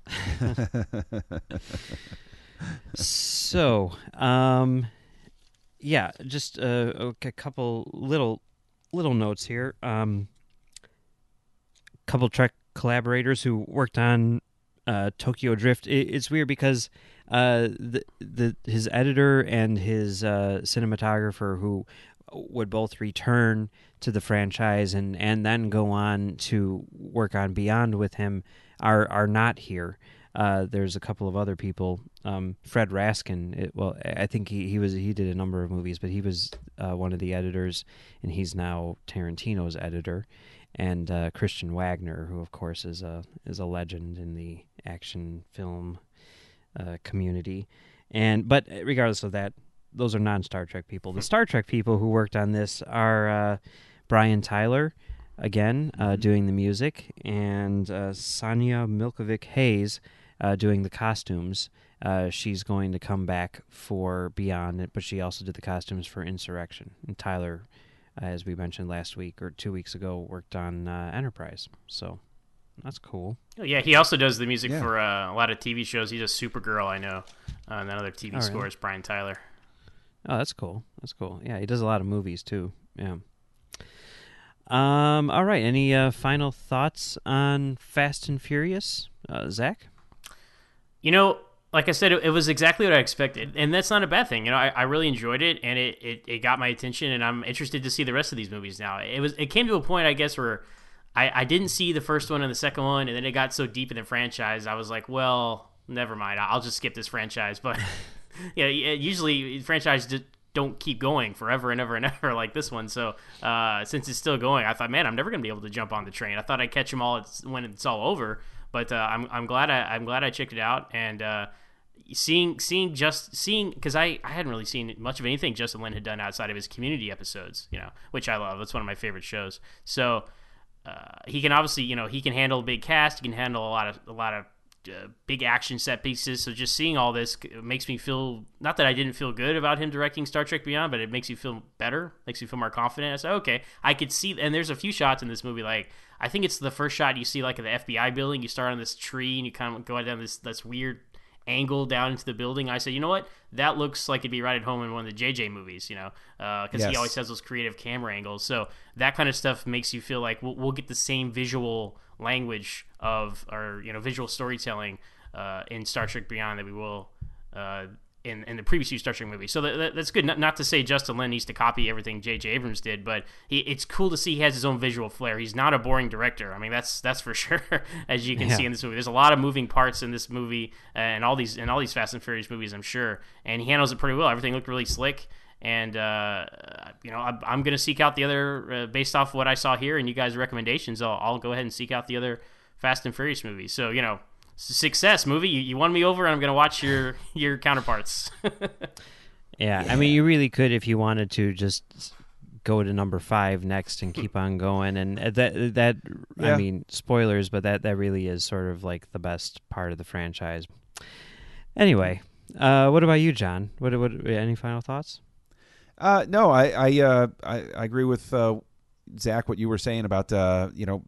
So, um, yeah, just uh, a couple little little notes here. Um, couple Trek collaborators who worked on uh, Tokyo Drift. It, it's weird because uh, the the his editor and his uh, cinematographer who would both return to the franchise and, and then go on to work on Beyond with him are are not here. Uh, there's a couple of other people. Um, Fred Raskin. It, well, I think he, he was he did a number of movies, but he was uh, one of the editors, and he's now Tarantino's editor. And uh, Christian Wagner, who of course is a is a legend in the action film uh, community. And but regardless of that, those are non-Star Trek people. The Star Trek people who worked on this are uh, Brian Tyler, again uh, doing the music, and uh, Sonia Milkovic Hayes uh, doing the costumes. Uh, she's going to come back for Beyond it, but she also did the costumes for Insurrection. And Tyler, as we mentioned last week or two weeks ago, worked on uh, Enterprise. So that's cool. Oh, yeah, he also does the music Yeah. for uh, a lot of T V shows. He does Supergirl, I know, uh, and then other T V Oh, really? scores. Brian Tyler. Oh, that's cool. That's cool. Yeah, he does a lot of movies too. Yeah. Um. All right. Any uh, final thoughts on Fast and Furious, uh, Zach? You know, like I said, it, it was exactly what I expected, and that's not a bad thing. You know, I, I really enjoyed it, and it, it, it got my attention, and I'm interested to see the rest of these movies now. It was it came to a point, I guess, where I, I didn't see the first one and the second one, and then it got so deep in the franchise, I was like, well, never mind, I'll just skip this franchise. But yeah, usually franchises don't keep going forever and ever and ever like this one. So uh, since it's still going, I thought, man, I'm never gonna be able to jump on the train. I thought I'd catch them all when it's all over, but uh, I'm I'm glad I I'm glad I checked it out. And uh, seeing seeing just seeing because I, I hadn't really seen much of anything Justin Lin had done outside of his Community episodes, you know, which I love. That's one of my favorite shows. So uh, he can obviously, you know, he can handle a big cast. He can handle a lot of a lot of uh, big action set pieces. So just seeing all this makes me feel, not that I didn't feel good about him directing Star Trek Beyond, but it makes you feel better, makes you feel more confident. I said, okay, I could see, and there's a few shots in this movie, like I think it's the first shot you see like of the F B I building. You start on this tree and you kind of go down this this weird angle down into the building. I said, you know what? That looks like it'd be right at home in one of the J J movies, you know, because uh, yes. he always has those creative camera angles. So that kind of stuff makes you feel like we'll, we'll get the same visual language of, or, you know, visual storytelling uh, in Star Trek Beyond that we will uh, in, in the previous few Star Trek movies. So that, that, that's good. Not, not to say Justin Lin needs to copy everything J J Abrams did, but he, it's cool to see he has his own visual flair. He's not a boring director. I mean, that's that's for sure, as you can yeah. see in this movie. There's a lot of moving parts in this movie and all these and all these Fast and Furious movies, I'm sure. And he handles it pretty well. Everything looked really slick. And, uh, you know, I, I'm going to seek out the other, uh, based off what I saw here and you guys' recommendations, I'll, I'll go ahead and seek out the other Fast and Furious movies. So, you know, success, movie. You, you won me over, and I'm going to watch your, your counterparts. yeah, I mean, you really could, if you wanted to, just go to number five next and keep on going. And that, that yeah. I mean, spoilers, but that, that really is sort of like the best part of the franchise. Anyway, uh, what about you, John? What, what, any final thoughts? Uh, no, I I, uh, I I agree with uh, Zach, what you were saying about uh, you know,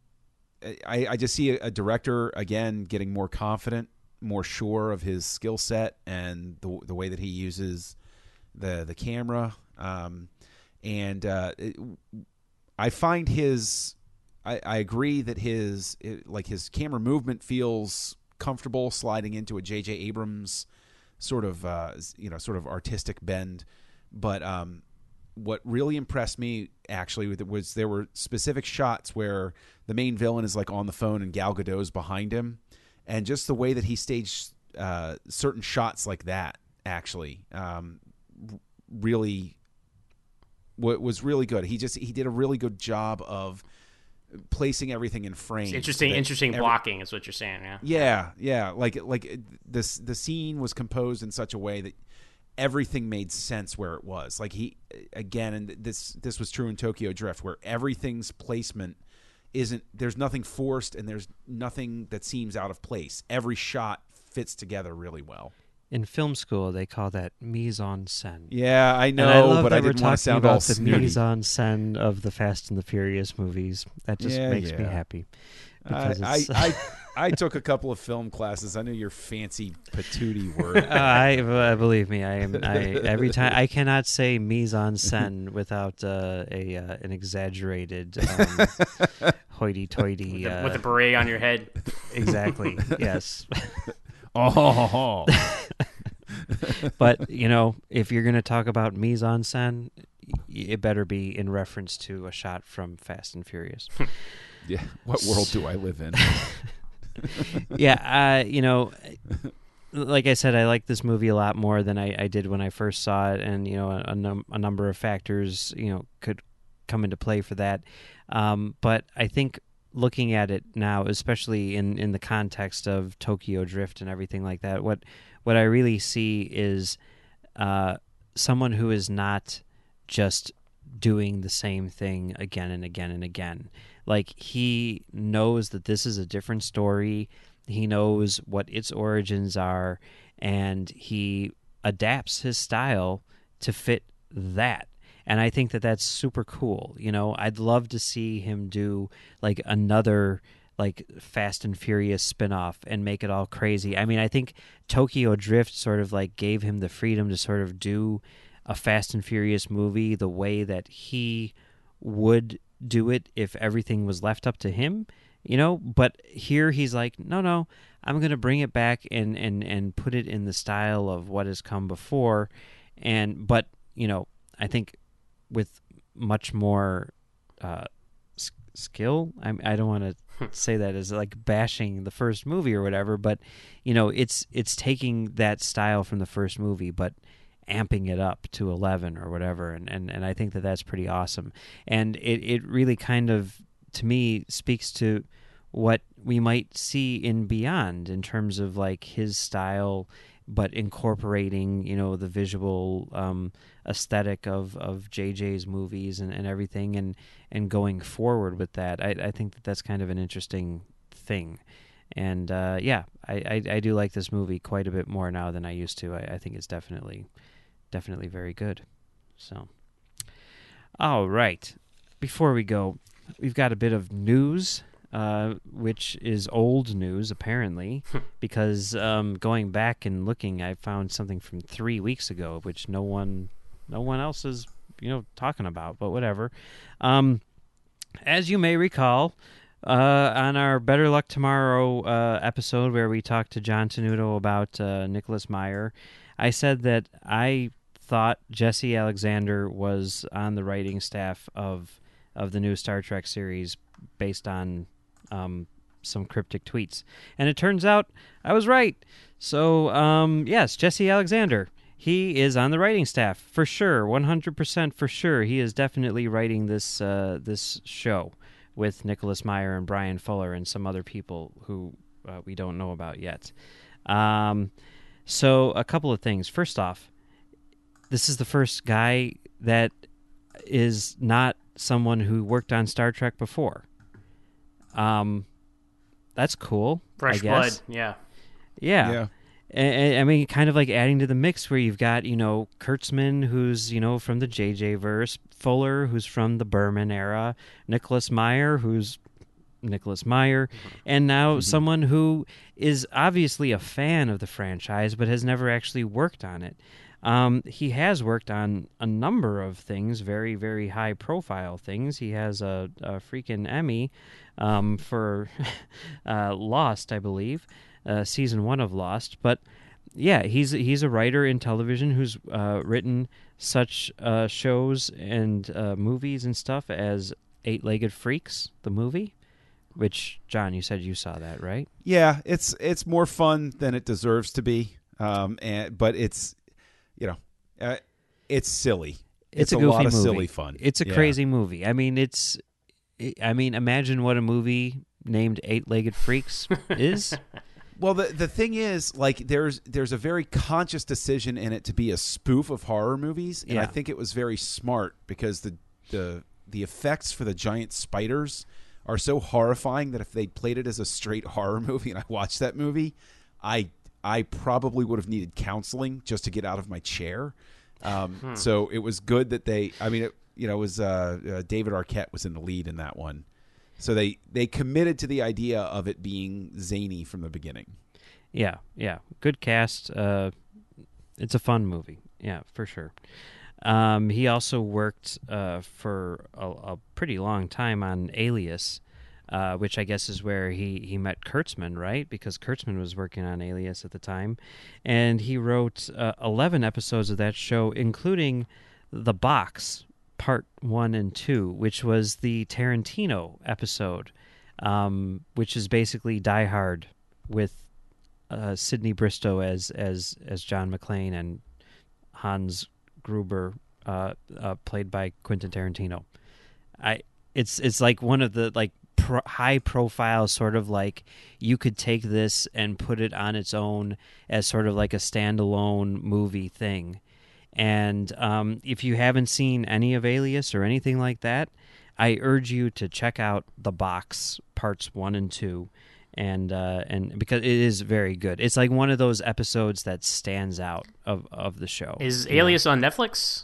I, I just see a, a director again getting more confident, more sure of his skill set and the the way that he uses the the camera, um, and uh, it, I find his I, I agree that his it, like his camera movement feels comfortable sliding into a J J Abrams sort of uh, you know sort of artistic bend. But um, what really impressed me actually with it was there were specific shots where the main villain is like on the phone and Gal Gadot's behind him, and just the way that he staged uh, certain shots like that actually um, really w- was really good. He just he did a really good job of placing everything in frame. It's interesting, so interesting every, blocking is what you're saying. Yeah, yeah, yeah. Like like this the scene was composed in such a way that everything made sense where it was. Like he, again, and this this was true in Tokyo Drift, where everything's placement isn't, there's nothing forced and there's nothing that seems out of place. Every shot fits together really well. In film school, they call that mise en scène. Yeah, I know, and I love but that I didn't we're want to sound about all the snooty. mise en scène of the Fast and the Furious movies. That just Yeah, makes yeah. me happy. I, Because I, it's, I I took a couple of film classes. I know your fancy patootie word. Uh, I uh, believe me. I am. I every time I cannot say mise en scène without uh, a uh, an exaggerated um, hoity-toity with, uh, a, with a beret on your head. Exactly. Yes. Oh, But you know, if you're going to talk about mise en scène, it better be in reference to a shot from Fast and Furious. yeah. What world do I live in? yeah, uh, you know, like I said, I like this movie a lot more than I, I did when I first saw it, and you know, a, a, num- a number of factors, you know, could come into play for that. Um, but I think looking at it now, especially in, in the context of Tokyo Drift and everything like that, what what I really see is uh, someone who is not just doing the same thing again and again and again. Like, he knows that this is a different story. He knows what its origins are, and he adapts his style to fit that. And I think that that's super cool. You know, I'd love to see him do like another like Fast and Furious spinoff and make it all crazy. I mean, I think Tokyo Drift sort of like gave him the freedom to sort of do a Fast and Furious movie the way that he would do it if everything was left up to him. you know. But here he's like, no, no, I'm going to bring it back and, and, and put it in the style of what has come before. And but, you know, I think with much more uh, s- skill, I, I don't want to say that as like bashing the first movie or whatever, but, you know, it's it's taking that style from the first movie, but amping it up to eleven or whatever, and, and, and I think that that's pretty awesome. And it, it really kind of, to me, speaks to what we might see in Beyond in terms of like his style, but incorporating, you know, the visual um, aesthetic of, of J J's movies and, and everything, and, and going forward with that. I, I think that that's kind of an interesting thing. And uh, yeah, I, I, I do like this movie quite a bit more now than I used to. I, I think it's definitely, definitely very good. So, all right. Before we go, we've got a bit of news. Uh, which is old news, apparently, because um, going back and looking, I found something from three weeks ago, which no one, no one else is, you know, talking about. But whatever. Um, as you may recall, uh, on our Better Luck Tomorrow uh, episode where we talked to John Tenuto about uh, Nicholas Meyer, I said that I thought Jesse Alexander was on the writing staff of of the new Star Trek series based on Um, some cryptic tweets. And it turns out I was right. So, um, yes, Jesse Alexander, he is on the writing staff for sure, one hundred percent for sure. He is definitely writing this uh, this show with Nicholas Meyer and Brian Fuller and some other people who uh, we don't know about yet. Um, so, a couple of things. First off, this is the first guy that is not someone who worked on Star Trek before. Um, that's cool. Fresh I guess. blood, yeah. Yeah. Yeah. I, I mean, kind of like adding to the mix where you've got, you know, Kurtzman, who's, you know, from the J J verse, Fuller, who's from the Berman era, Nicholas Meyer, who's Nicholas Meyer, and now mm-hmm. someone who is obviously a fan of the franchise but has never actually worked on it. Um, he has worked on a number of things, very, very high-profile things. He has a, a freaking Emmy um, for uh, Lost, I believe, uh, season one of Lost. But yeah, he's he's a writer in television who's uh, written such uh, shows and uh, movies and stuff as Eight-Legged Freaks, the movie. Which, John, you said you saw that, right? Yeah, it's it's more fun than it deserves to be, um, and but it's. You know, uh, it's silly. It's, it's a, a goofy lot of movie. silly fun. It's a yeah. crazy movie. I mean, it's. I mean, imagine what a movie named Eight-Legged Freaks is. Well, the the thing is, like, there's there's a very conscious decision in it to be a spoof of horror movies, and yeah. I think it was very smart because the the the effects for the giant spiders are so horrifying that if they played it as a straight horror movie and I watched that movie, I. I probably would have needed counseling just to get out of my chair. Um, hmm. So it was good that they, I mean, it, you know, it was uh, uh, David Arquette was in the lead in that one. So they, they committed to the idea of it being zany from the beginning. Yeah, yeah. Good cast. Uh, it's a fun movie. Yeah, for sure. Um, he also worked uh, for a, a pretty long time on Alias. Uh, which I guess is where he, he met Kurtzman, right? Because Kurtzman was working on Alias at the time. And he wrote uh, eleven episodes of that show, including The Box, Part one and two, which was the Tarantino episode, um, which is basically Die Hard with uh, Sidney Bristow as, as, as John McClane and Hans Gruber, uh, uh, played by Quentin Tarantino. I it's it's like one of the like Pro, high profile, sort of like you could take this and put it on its own as sort of like a standalone movie thing. And um, if you haven't seen any of Alias or anything like that, I urge you to check out The Box parts one and two, and uh, and because it is very good. It's like one of those episodes that stands out of, of the show. Is Alias know? on Netflix?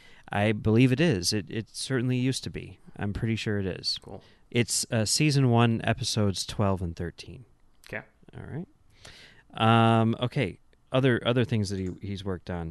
I believe it is. It it certainly used to be. I'm pretty sure it is. Cool. It's uh, season one, episodes twelve and thirteen. Okay. All right. Um, okay. Other other things that he he's worked on,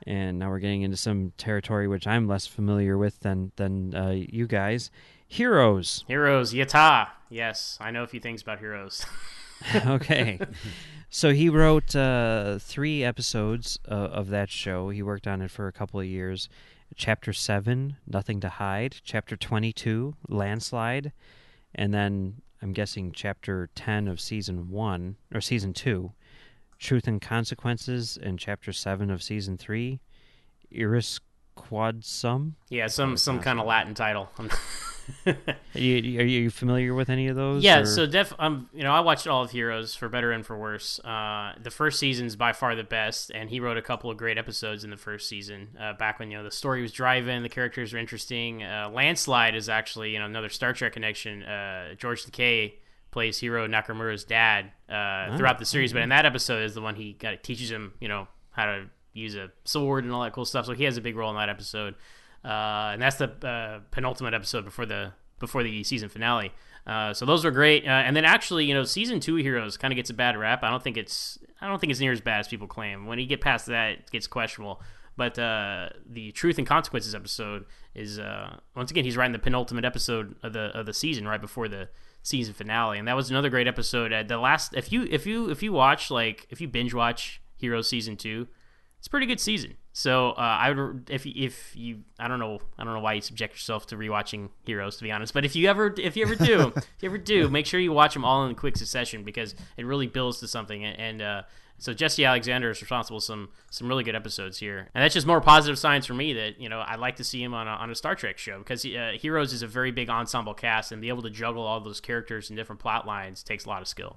And now we're getting into some territory which I'm less familiar with than than uh, you guys. Heroes. Heroes, yata. Yes, I know a few things about Heroes. Okay. So he wrote uh, three episodes uh, of that show. He worked on it for a couple of years. Chapter seven, Nothing to Hide. Chapter twenty-two, Landslide. And then I'm guessing Chapter ten of Season one, or Season two, Truth and Consequences. And Chapter seven of Season three, Iris Quadsum. Yeah, some some kind of Latin title. Are you, are you familiar with any of those? Yeah, or? so def, um, you know, I watched all of Heroes for better and for worse. Uh, the first season's by far the best, and he wrote a couple of great episodes in the first season. Uh, back when you know the story was driving, the characters were interesting. Uh, Landslide is actually you know another Star Trek connection. Uh, George Takei plays Hiro Nakamura's dad uh, Oh, throughout the series, okay. but in that episode is the one he got teaches him you know how to use a sword and all that cool stuff. So he has a big role in that episode. Uh, and that's the uh, penultimate episode before the before the season finale. Uh, so those were great. Uh, and then actually, you know, season two Heroes kind of gets a bad rap. I don't think it's I don't think it's near as bad as people claim. When you get past that, it gets questionable. But uh, the Truth and Consequences episode is uh, once again he's writing the penultimate episode of the of the season right before the season finale, and that was another great episode. Uh, the last if you if you if you watch like if you binge watch Heroes season two, it's a pretty good season. So uh, I would, if if you, I don't know, I don't know why you subject yourself to rewatching Heroes, to be honest. But if you ever, if you ever do, if you ever do, make sure you watch them all in quick succession because it really builds to something. And uh, so Jesse Alexander is responsible for some some really good episodes here, and that's just more positive signs for me that you know I like to see him on a, on a Star Trek show because uh, Heroes is a very big ensemble cast, and be able to juggle all those characters and different plot lines takes a lot of skill.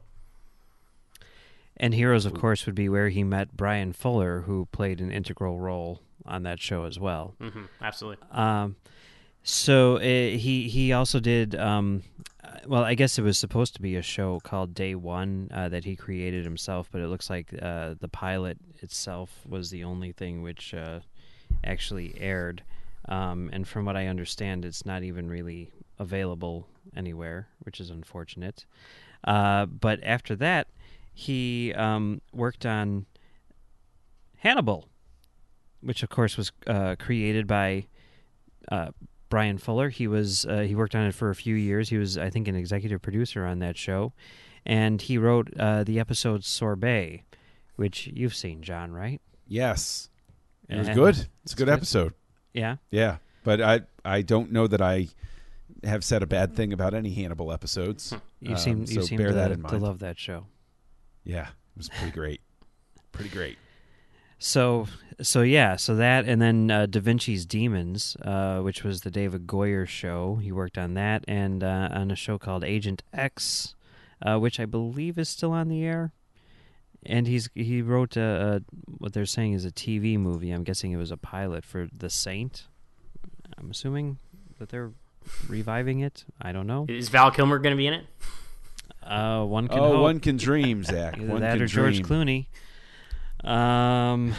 And Heroes, of course, would be where he met Brian Fuller, who played an integral role on that show as well. Mm-hmm, absolutely. Um, so uh, he he also did. Um, well, I guess it was supposed to be a show called Day One uh, that he created himself, but it looks like uh, the pilot itself was the only thing which uh, actually aired. Um, and from what I understand, it's not even really available anywhere, which is unfortunate. Uh, but after that, he um, worked on Hannibal, which of course was uh, created by uh, Brian Fuller. He was uh, he worked on it for a few years. He was, I think, an executive producer on that show, and he wrote uh, the episode Sorbet, which you've seen, John, right? Yes, it was And- good. It's a it's good, good. episode. Yeah. Yeah, but I I don't know that I have said a bad thing about any Hannibal episodes. You Um, seem you so seem bear to, that in to mind. love that show. Yeah, it was pretty great. Pretty great. So so yeah, so that and then uh, Da Vinci's Demons, uh, which was the David Goyer show. He worked on that and uh, on a show called Agent X, uh, which I believe is still on the air. And he's he wrote a, a, what they're saying is a T V movie. I'm guessing it was a pilot for The Saint. I'm assuming that they're reviving it. I don't know. Is Val Kilmer going to be in it? Uh, one can Oh, hope. one can dream, Zach. Either one that can or George dream. Clooney. Um,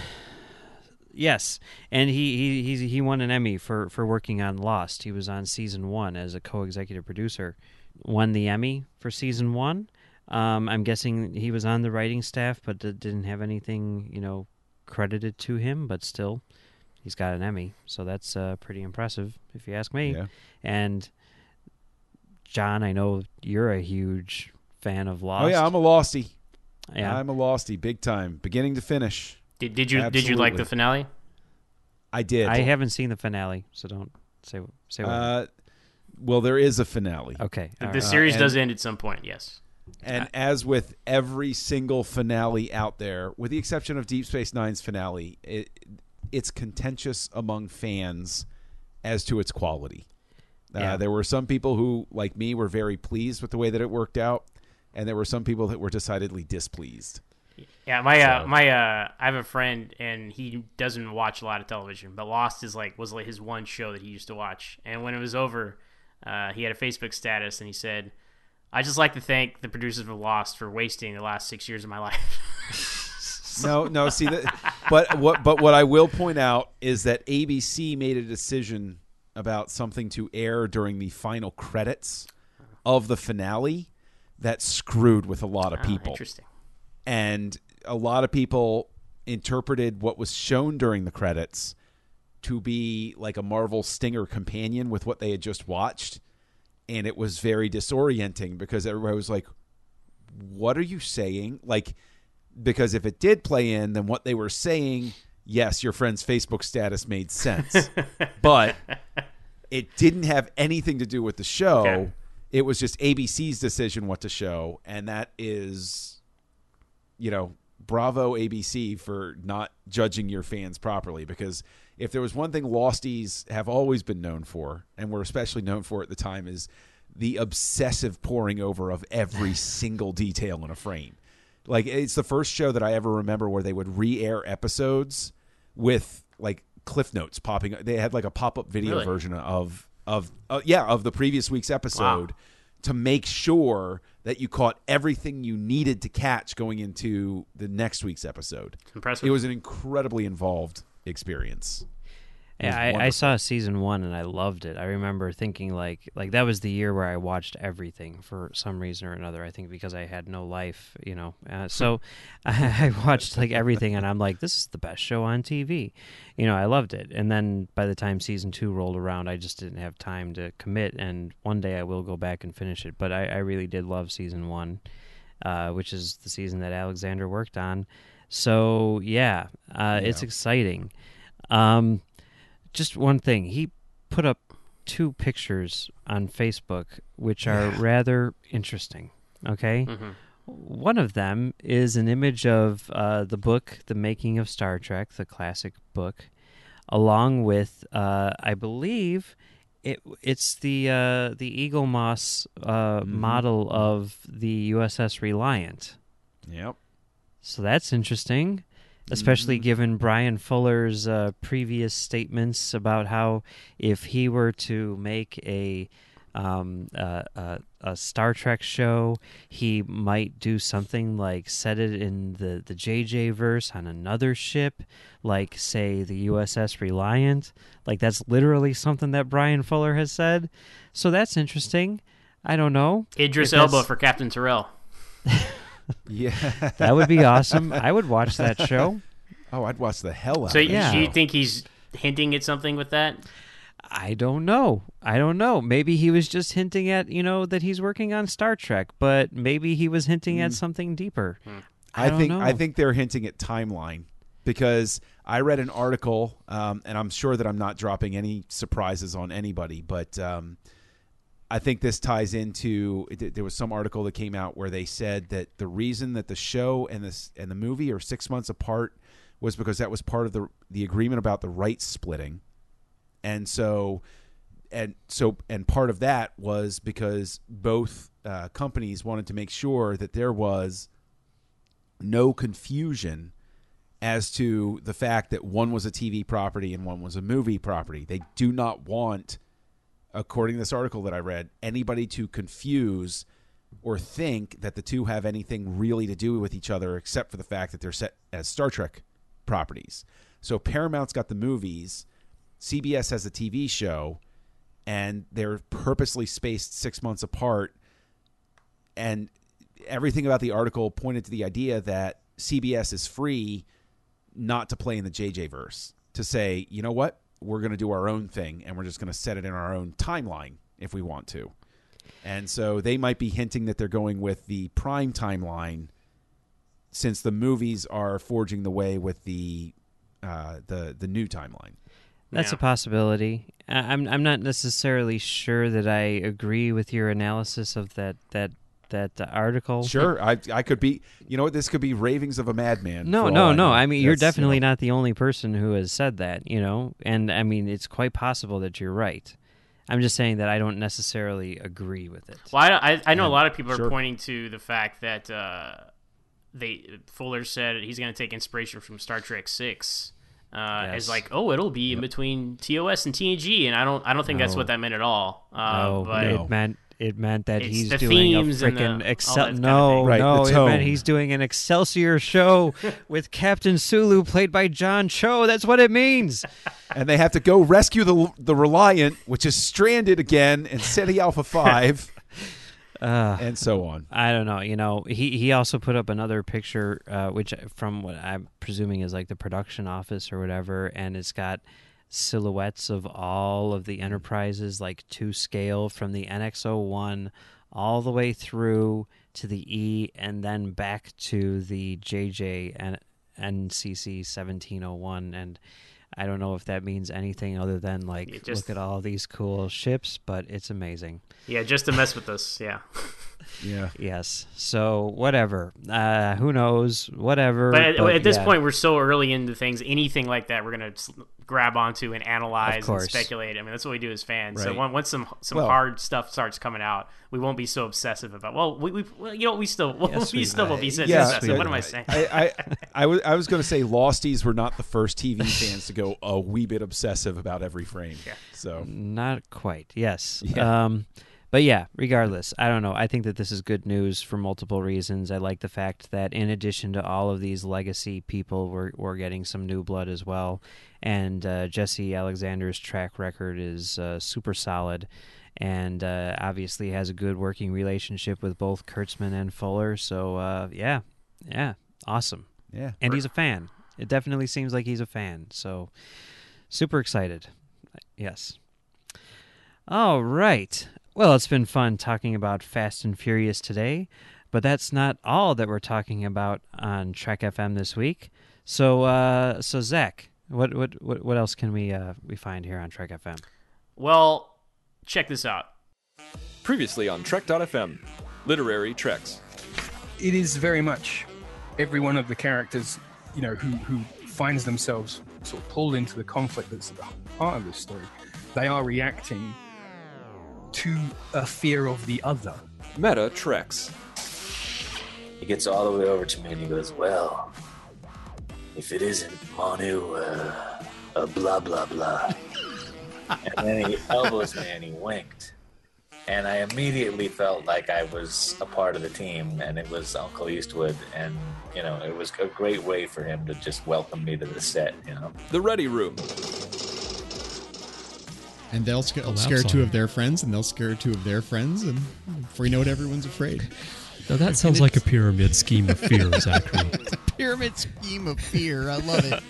yes, and he, he he he won an Emmy for, for working on Lost. He was on season one as a co-executive producer. Won the Emmy for season one. Um, I'm guessing he was on the writing staff, but d- didn't have anything you know credited to him. But still, he's got an Emmy, so that's uh, pretty impressive, if you ask me. Yeah. And John, I know you're a huge fan of Lost. Oh yeah, I'm a losty. Yeah. I'm a losty, big time, beginning to finish. Did, did you did you like the Absolutely. finale? I did. I haven't seen the finale, so don't say say what. Uh, well, there is a finale, okay, The, all the right. series and- does end at some point. Yes. and as with every single finale out there, with the exception of Deep Space Nine's finale, it, it's contentious among fans as to its quality. Uh, Yeah. There were some people who, like me, were very pleased with the way that it worked out, and there were some people that were decidedly displeased. Yeah, my uh, So- my uh, I have a friend and he doesn't watch a lot of television, but Lost is like was like his one show that he used to watch. And when it was over, uh, he had a Facebook status and he said, "I just like to thank the producers of Lost for wasting the last six years of my life." No, no. See that, but what? But what I will point out is that A B C made a decision about something to air during the final credits of the finale that screwed with a lot of Ah, people, interesting. and a lot of people interpreted what was shown during the credits to be like a Marvel Stinger companion with what they had just watched. And it was very disorienting because everybody was like, what are you saying? Like, because if it did play in, then what they were saying, yes, your friend's Facebook status made sense. But it didn't have anything to do with the show. Okay. It was just A B C's decision what to show. And that is, you know, bravo A B C for not judging your fans properly. Because if there was one thing Losties have always been known for, and were especially known for at the time, is the obsessive poring over of every single detail in a frame. Like, it's the first show that I ever remember where they would re-air episodes with like cliff notes popping. They had like a pop-up video Really? version of of uh, yeah of the previous week's episode. Wow. To make sure that you caught everything you needed to catch going into the next week's episode. Impressive. It was an incredibly involved experience. It was Yeah, I, I wonderful. saw season one and I loved it. I remember thinking like like that was the year where I watched everything for some reason or another. I think because I had no life, you know. Uh, so I, I watched like everything, and I'm like, this is the best show on T V. You know, I loved it. And then by the time season two rolled around, I just didn't have time to commit. And one day I will go back and finish it. But I, I really did love season one, uh, which is the season that Alexander worked on. So yeah, uh, it's Yeah. exciting. Um, Just one thing. He put up two pictures on Facebook, which are rather interesting. Okay? Mhm. One of them is an image of uh, the book, The Making of Star Trek, the classic book, along with, uh, I believe, it it's the uh, the Eagle Moss uh, model of the U S S Reliant. Yep. So that's interesting. Especially Mm-hmm. given Brian Fuller's uh, previous statements about how if he were to make a um, uh, uh, a Star Trek show, he might do something like set it in the, the J J verse on another ship, like, say, the U S S Reliant. Like, that's literally something that Brian Fuller has said. So that's interesting. I don't know. Idris if that's- Elba for Captain Terrell. Yeah. That would be awesome. I would watch that show. Oh, I'd watch the hell out So of it. yeah. do you think he's hinting at something with that? I don't know. I don't know. Maybe he was just hinting at, you know, that he's working on Star Trek, but maybe he was hinting at something deeper. I, I don't think know. I think they're hinting at timeline because I read an article, um, and I'm sure that I'm not dropping any surprises on anybody, but um, I think this ties into. It, there was some article that came out where they said that the reason that the show and this and the movie are six months apart was because that was part of the the agreement about the rights splitting, and so and so and part of that was because both uh, companies wanted to make sure that there was no confusion as to the fact that one was a T V property and one was a movie property. They do not want, according to this article that I read, anybody to confuse or think that the two have anything really to do with each other except for the fact that they're set as Star Trek properties. So Paramount's got the movies, C B S has a T V show, and they're purposely spaced six months apart. And everything about the article pointed to the idea that C B S is free not to play in the J J verse, to say, you know what, we're going to do our own thing and we're just going to set it in our own timeline if we want to. And so they might be hinting that they're going with the prime timeline since the movies are forging the way with the uh, the the new timeline. That's Yeah. a possibility. I- I'm I'm not necessarily sure that I agree with your analysis of that that that uh, article. Sure, I I could be. You know what? This could be ravings of a madman. No, for all no, I no. know. I mean, you're That's, you definitely know, not the only person who has said that, you know. And I mean, it's quite possible that you're right. I'm just saying that I don't necessarily agree with it. Well, I, I, I know a lot of people Sure. are pointing to the fact that uh, they Fuller said he's going to take inspiration from Star Trek Six. Uh, Yes. As like, oh, it'll be in between T O S and T N G, and I don't, I don't think that's No. what that meant at all. Uh, no, but No. it meant it meant that It's he's the doing a themes and the- freaking all Excel. that kind of No, thing. Right, no, the it tone. meant he's doing an Excelsior show with Captain Sulu, played by John Cho. That's what it means. and they have to go rescue the the Reliant, which is stranded again in Ceti Alpha Five. Uh, and so on. I don't know. You know, he, he also put up another picture, uh, which from what I'm presuming is like the production office or whatever, and it's got silhouettes of all of the Enterprises, like to scale, from the N X oh one all the way through to the E, and then back to the J J and N C C seventeen oh one. And I don't know if that means anything other than like Yeah, just- look at all these cool ships, but it's amazing. Yeah, just to mess with us. Yeah. Yeah. Yes. So whatever. Uh, who knows? Whatever. But at, at this yeah. point, we're so early into things. Anything like that, we're gonna s- grab onto and analyze and course. speculate. I mean, that's what we do as fans. So Right. when, once some some Well- hard stuff starts coming out, we won't be so obsessive about. Well, we, we well, you know, we still well, Yes, we we- still will be so Yeah, obsessive. so What am I saying? I, I, I was, I was going to say Losties were not the first T V fans to go a wee bit obsessive about every frame. Yeah. So Not quite. Yes. Yeah. Um, but yeah, regardless, I don't know. I think that this is good news for multiple reasons. I like the fact that in addition to all of these legacy people, we're, we're getting some new blood as well. And uh, Jesse Alexander's track record is uh, super solid, and uh, obviously has a good working relationship with both Kurtzman and Fuller. So uh, yeah, yeah, awesome. yeah, And he's a fan. It definitely seems like he's a fan. So super excited. Yes. All right. Well, it's been fun talking about Fast and Furious today, but that's not all that we're talking about on Trek F M this week. So, uh, so Zach, what what what what else can we uh, we find here on Trek F M? Well, check this out. Previously on Trek dot F M, Literary Treks. It is very much every one of the characters, you know, who, who finds themselves sort of pulled into the conflict that's at the heart of this story. They are reacting to a fear of the other. Meta Treks. He gets all the way over to me and he goes, well, if it isn't Manu, uh, uh blah, blah, blah. And then he elbows me and he winked. And I immediately felt like I was a part of the team and it was Uncle Eastwood. And, you know, it was a great way for him to just welcome me to the set, you know. The Ready Room. And they'll sca- Oh, scare that's two all. of their friends, and they'll scare two of their friends, and before you know it, everyone's afraid. Now that sounds like a pyramid scheme of fear, Zachary. Pyramid scheme of fear. I love it.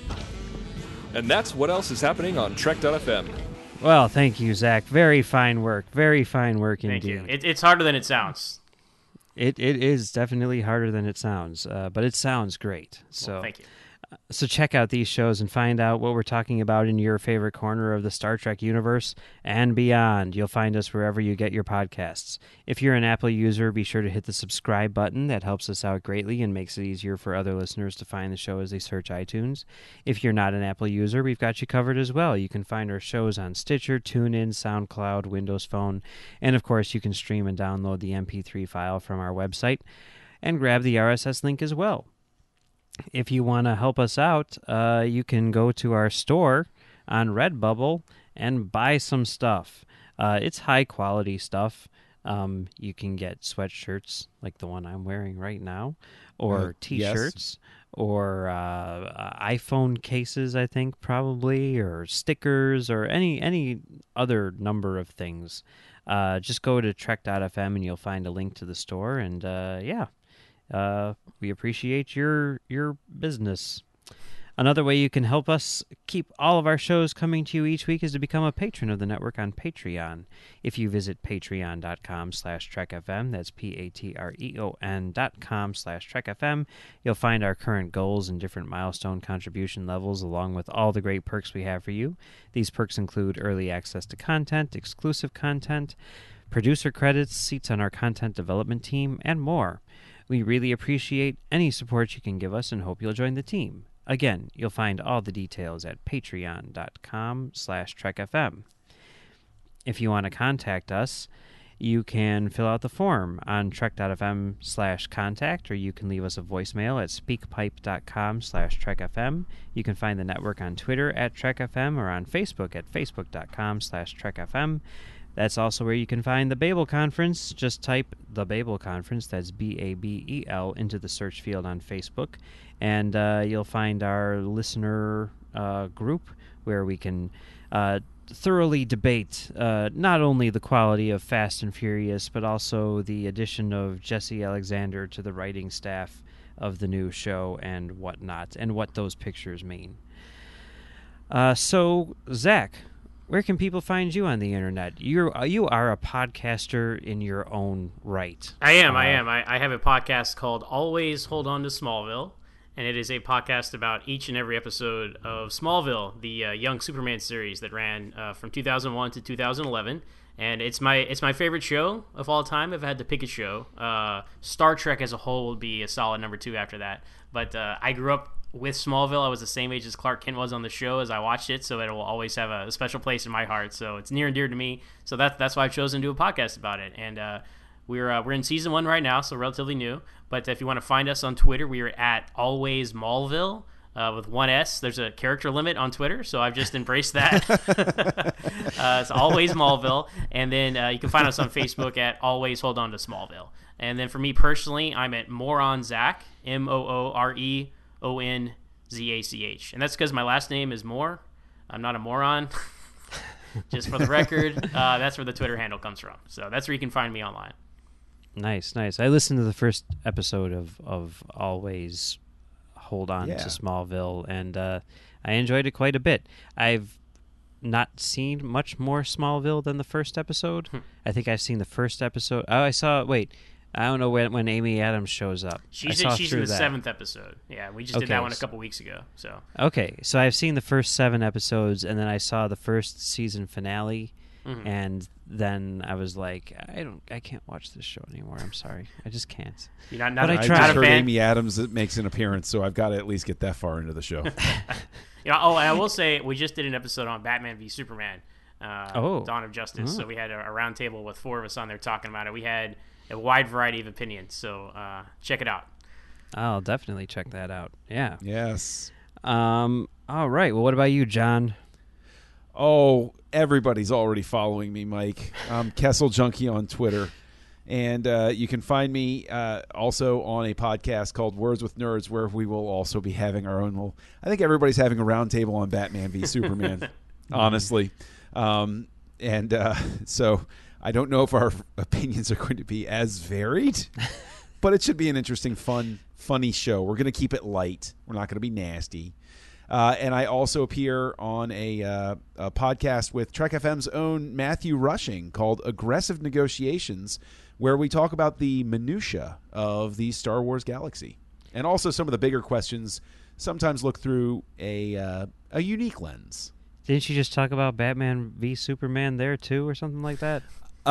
And that's what else is happening on Trek dot F M. Well, thank you, Zach. Very fine work. Very fine work Thank indeed. you. It, it's harder than it sounds. It it is definitely harder than it sounds, uh, but it sounds great. So Well, thank you. So check out these shows and find out what we're talking about in your favorite corner of the Star Trek universe and beyond. You'll find us wherever you get your podcasts. If you're an Apple user, be sure to hit the subscribe button. That helps us out greatly and makes it easier for other listeners to find the show as they search iTunes. If you're not an Apple user, we've got you covered as well. You can find our shows on Stitcher, TuneIn, SoundCloud, Windows Phone, and of course you can stream and download the M P three file from our website and grab the R S S link as well. If you want to help us out, uh, you can go to our store on Redbubble and buy some stuff. Uh, it's high-quality stuff. Um, you can get sweatshirts like the one I'm wearing right now, or Uh, T-shirts, or uh, iPhone cases, I think, probably, or stickers, or any, any other number of things. Uh, just go to Trek dot F M and you'll find a link to the store, and uh, yeah. Uh, we appreciate your your business. Another way you can help us keep all of our shows coming to you each week is to become a patron of the network on Patreon. If you visit patreon dot com slash trek f m, that's P A T R E O N dot com slash trek f m, you'll find our current goals and different milestone contribution levels along with all the great perks we have for you. These perks include early access to content, exclusive content, producer credits, seats on our content development team, and more. We really appreciate any support you can give us and hope you'll join the team. Again, you'll find all the details at patreon dot com slash trek f m. If you want to contact us, you can fill out the form on trek dot f m slash contact, or you can leave us a voicemail at speakpipe dot com slash trek f m. You can find the network on Twitter at trek f m or on Facebook at facebook dot com slash trek f m. That's also where you can find the Babel Conference. Just type the Babel Conference, that's B A B E L, into the search field on Facebook, and uh, you'll find our listener uh, group where we can uh, thoroughly debate uh, not only the quality of Fast and Furious, but also the addition of Jesse Alexander to the writing staff of the new show and whatnot, and what those pictures mean. Uh, so, Zach, where can people find you on the internet? You're you are a podcaster in your own right. I am. Uh, I am. I, I have a podcast called Always Hold On to Smallville, and it is a podcast about each and every episode of Smallville, the uh, Young Superman series that ran uh, from two thousand one to two thousand eleven. And it's my it's my favorite show of all time. If I had to pick a show, uh, Star Trek as a whole would be a solid number two after that. But uh, I grew up with Smallville. I was the same age as Clark Kent was on the show as I watched it, so it will always have a, a special place in my heart. So it's near and dear to me. So that's that's why I've chosen to do a podcast about it. And uh, we're uh, we're in season one right now, so relatively new. But if you want to find us on Twitter, we are at Always Mallville. Uh, with one S. There's a character limit on Twitter, so I've just embraced that. uh, it's Always Mallville. And then uh, you can find us on Facebook at Always Hold On to Smallville. And then for me personally, I'm at Moron Zach, M O O R E O N Z A C H. And that's because my last name is Moore. I'm not a moron. Just for the record, uh, that's where the Twitter handle comes from. So that's where you can find me online. Nice, nice. I listened to the first episode of, of Always Hold On Yeah. to Smallville, and uh, I enjoyed it quite a bit. I've not seen much more Smallville than the first episode. I think I've seen the first episode. Oh, I saw. Wait, I don't know when when Amy Adams shows up. She's, I saw in, she's through in the that. seventh episode. Yeah, we just Okay, did that one a so- couple weeks ago. So Okay, so I've seen the first seven episodes, and then I saw the first season finale, Mhm. and then I was like, I don't, I can't watch this show anymore. I'm sorry, I just can't. You're not, not, But I I tried. just a heard fan? Amy Adams that makes an appearance, so I've got to at least get that far into the show. You know, oh, and I will say we just did an episode on Batman v Superman, uh, Oh. Dawn of Justice. Oh. So we had a, a round table with four of us on there talking about it. We had a wide variety of opinions, so uh, check it out. I'll definitely check that out. Yeah. Yes. Um. All right. Well, what about you, John? Oh, everybody's already following me, Mike. I'm Kessel Junkie on Twitter. And uh, you can find me uh, also on a podcast called Words with Nerds, where we will also be having our own. Well, I think everybody's having a roundtable on Batman v Superman, honestly. Um, and uh, so I don't know if our opinions are going to be as varied, but it should be an interesting, fun, funny show. We're going to keep it light. We're not going to be nasty. Uh, and I also appear on a, uh, a podcast with Trek F M's own Matthew Rushing called Aggressive Negotiations, where we talk about the minutia of the Star Wars galaxy. And also some of the bigger questions sometimes look through a uh, a unique lens. Didn't you just talk about Batman v Superman there too, or something like that?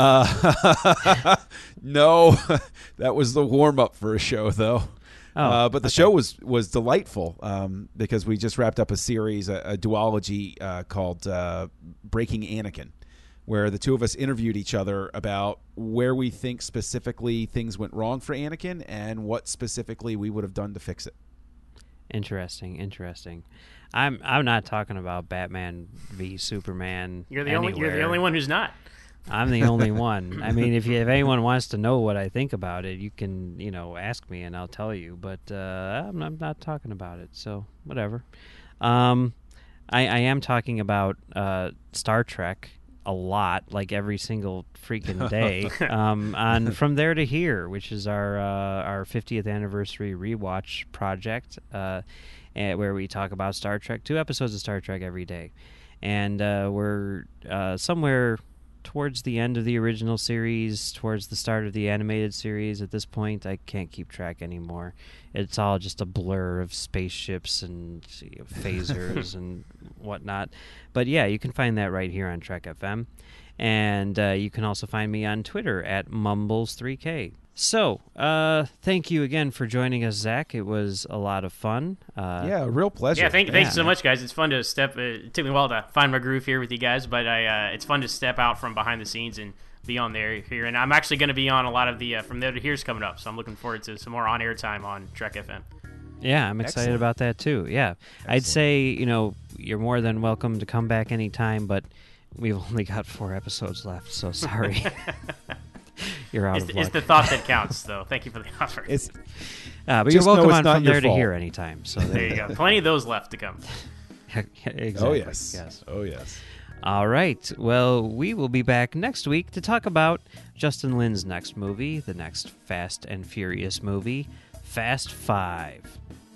Uh, no, that was the warm-up for a show, though. Oh, uh, but the okay. show was was delightful um, because we just wrapped up a series, a, a duology uh, called uh, Breaking Anakin, where the two of us interviewed each other about where we think specifically things went wrong for Anakin and what specifically we would have done to fix it. Interesting, interesting. I'm I'm not talking about Batman v Superman. You're the only you're the anywhere. only one who's not. I'm the only one. I mean, if you, if anyone wants to know what I think about it, you can, you know, ask me and I'll tell you. But uh, I'm, I'm not talking about it, so whatever. Um, I, I am talking about uh, Star Trek a lot, like every single freaking day. um, on From There to Here, which is our uh, our fiftieth anniversary rewatch project, uh, and where we talk about Star Trek, two episodes of Star Trek every day, and uh, we're uh, somewhere towards the end of the original series, towards the start of the animated series. At this point, I can't keep track anymore. It's all just a blur of spaceships and you know, phasers and whatnot. But yeah, you can find that right here on Trek F M. And uh, you can also find me on Twitter at Mumbles three K. So, uh, thank you again for joining us, Zach. It was a lot of fun. Uh, Yeah, a real pleasure. Yeah, thank, thank Yeah. you so much, guys. It's fun to step. Uh, it took me a while to find my groove here with you guys, but I, uh, it's fun to step out from behind the scenes and be on there here. And I'm actually going to be on a lot of the uh, From There to Here's coming up, so I'm looking forward to some more on-air time on Trek F M. Yeah, I'm excited Excellent. about that too. Yeah. I'd say, you know, you're more than welcome to come back anytime, but we've only got four episodes left, so sorry. You're out It's, of it's luck. the thought that counts, though. Thank you for the offer. It's Uh, but Just you're know welcome it's on not From your There to fault. Here anytime. So There you go. Plenty of those left to come. Exactly. oh yes, Yes. oh yes. All right. Well, we will be back next week to talk about Justin Lin's next movie, the next Fast and Furious movie, Fast Five.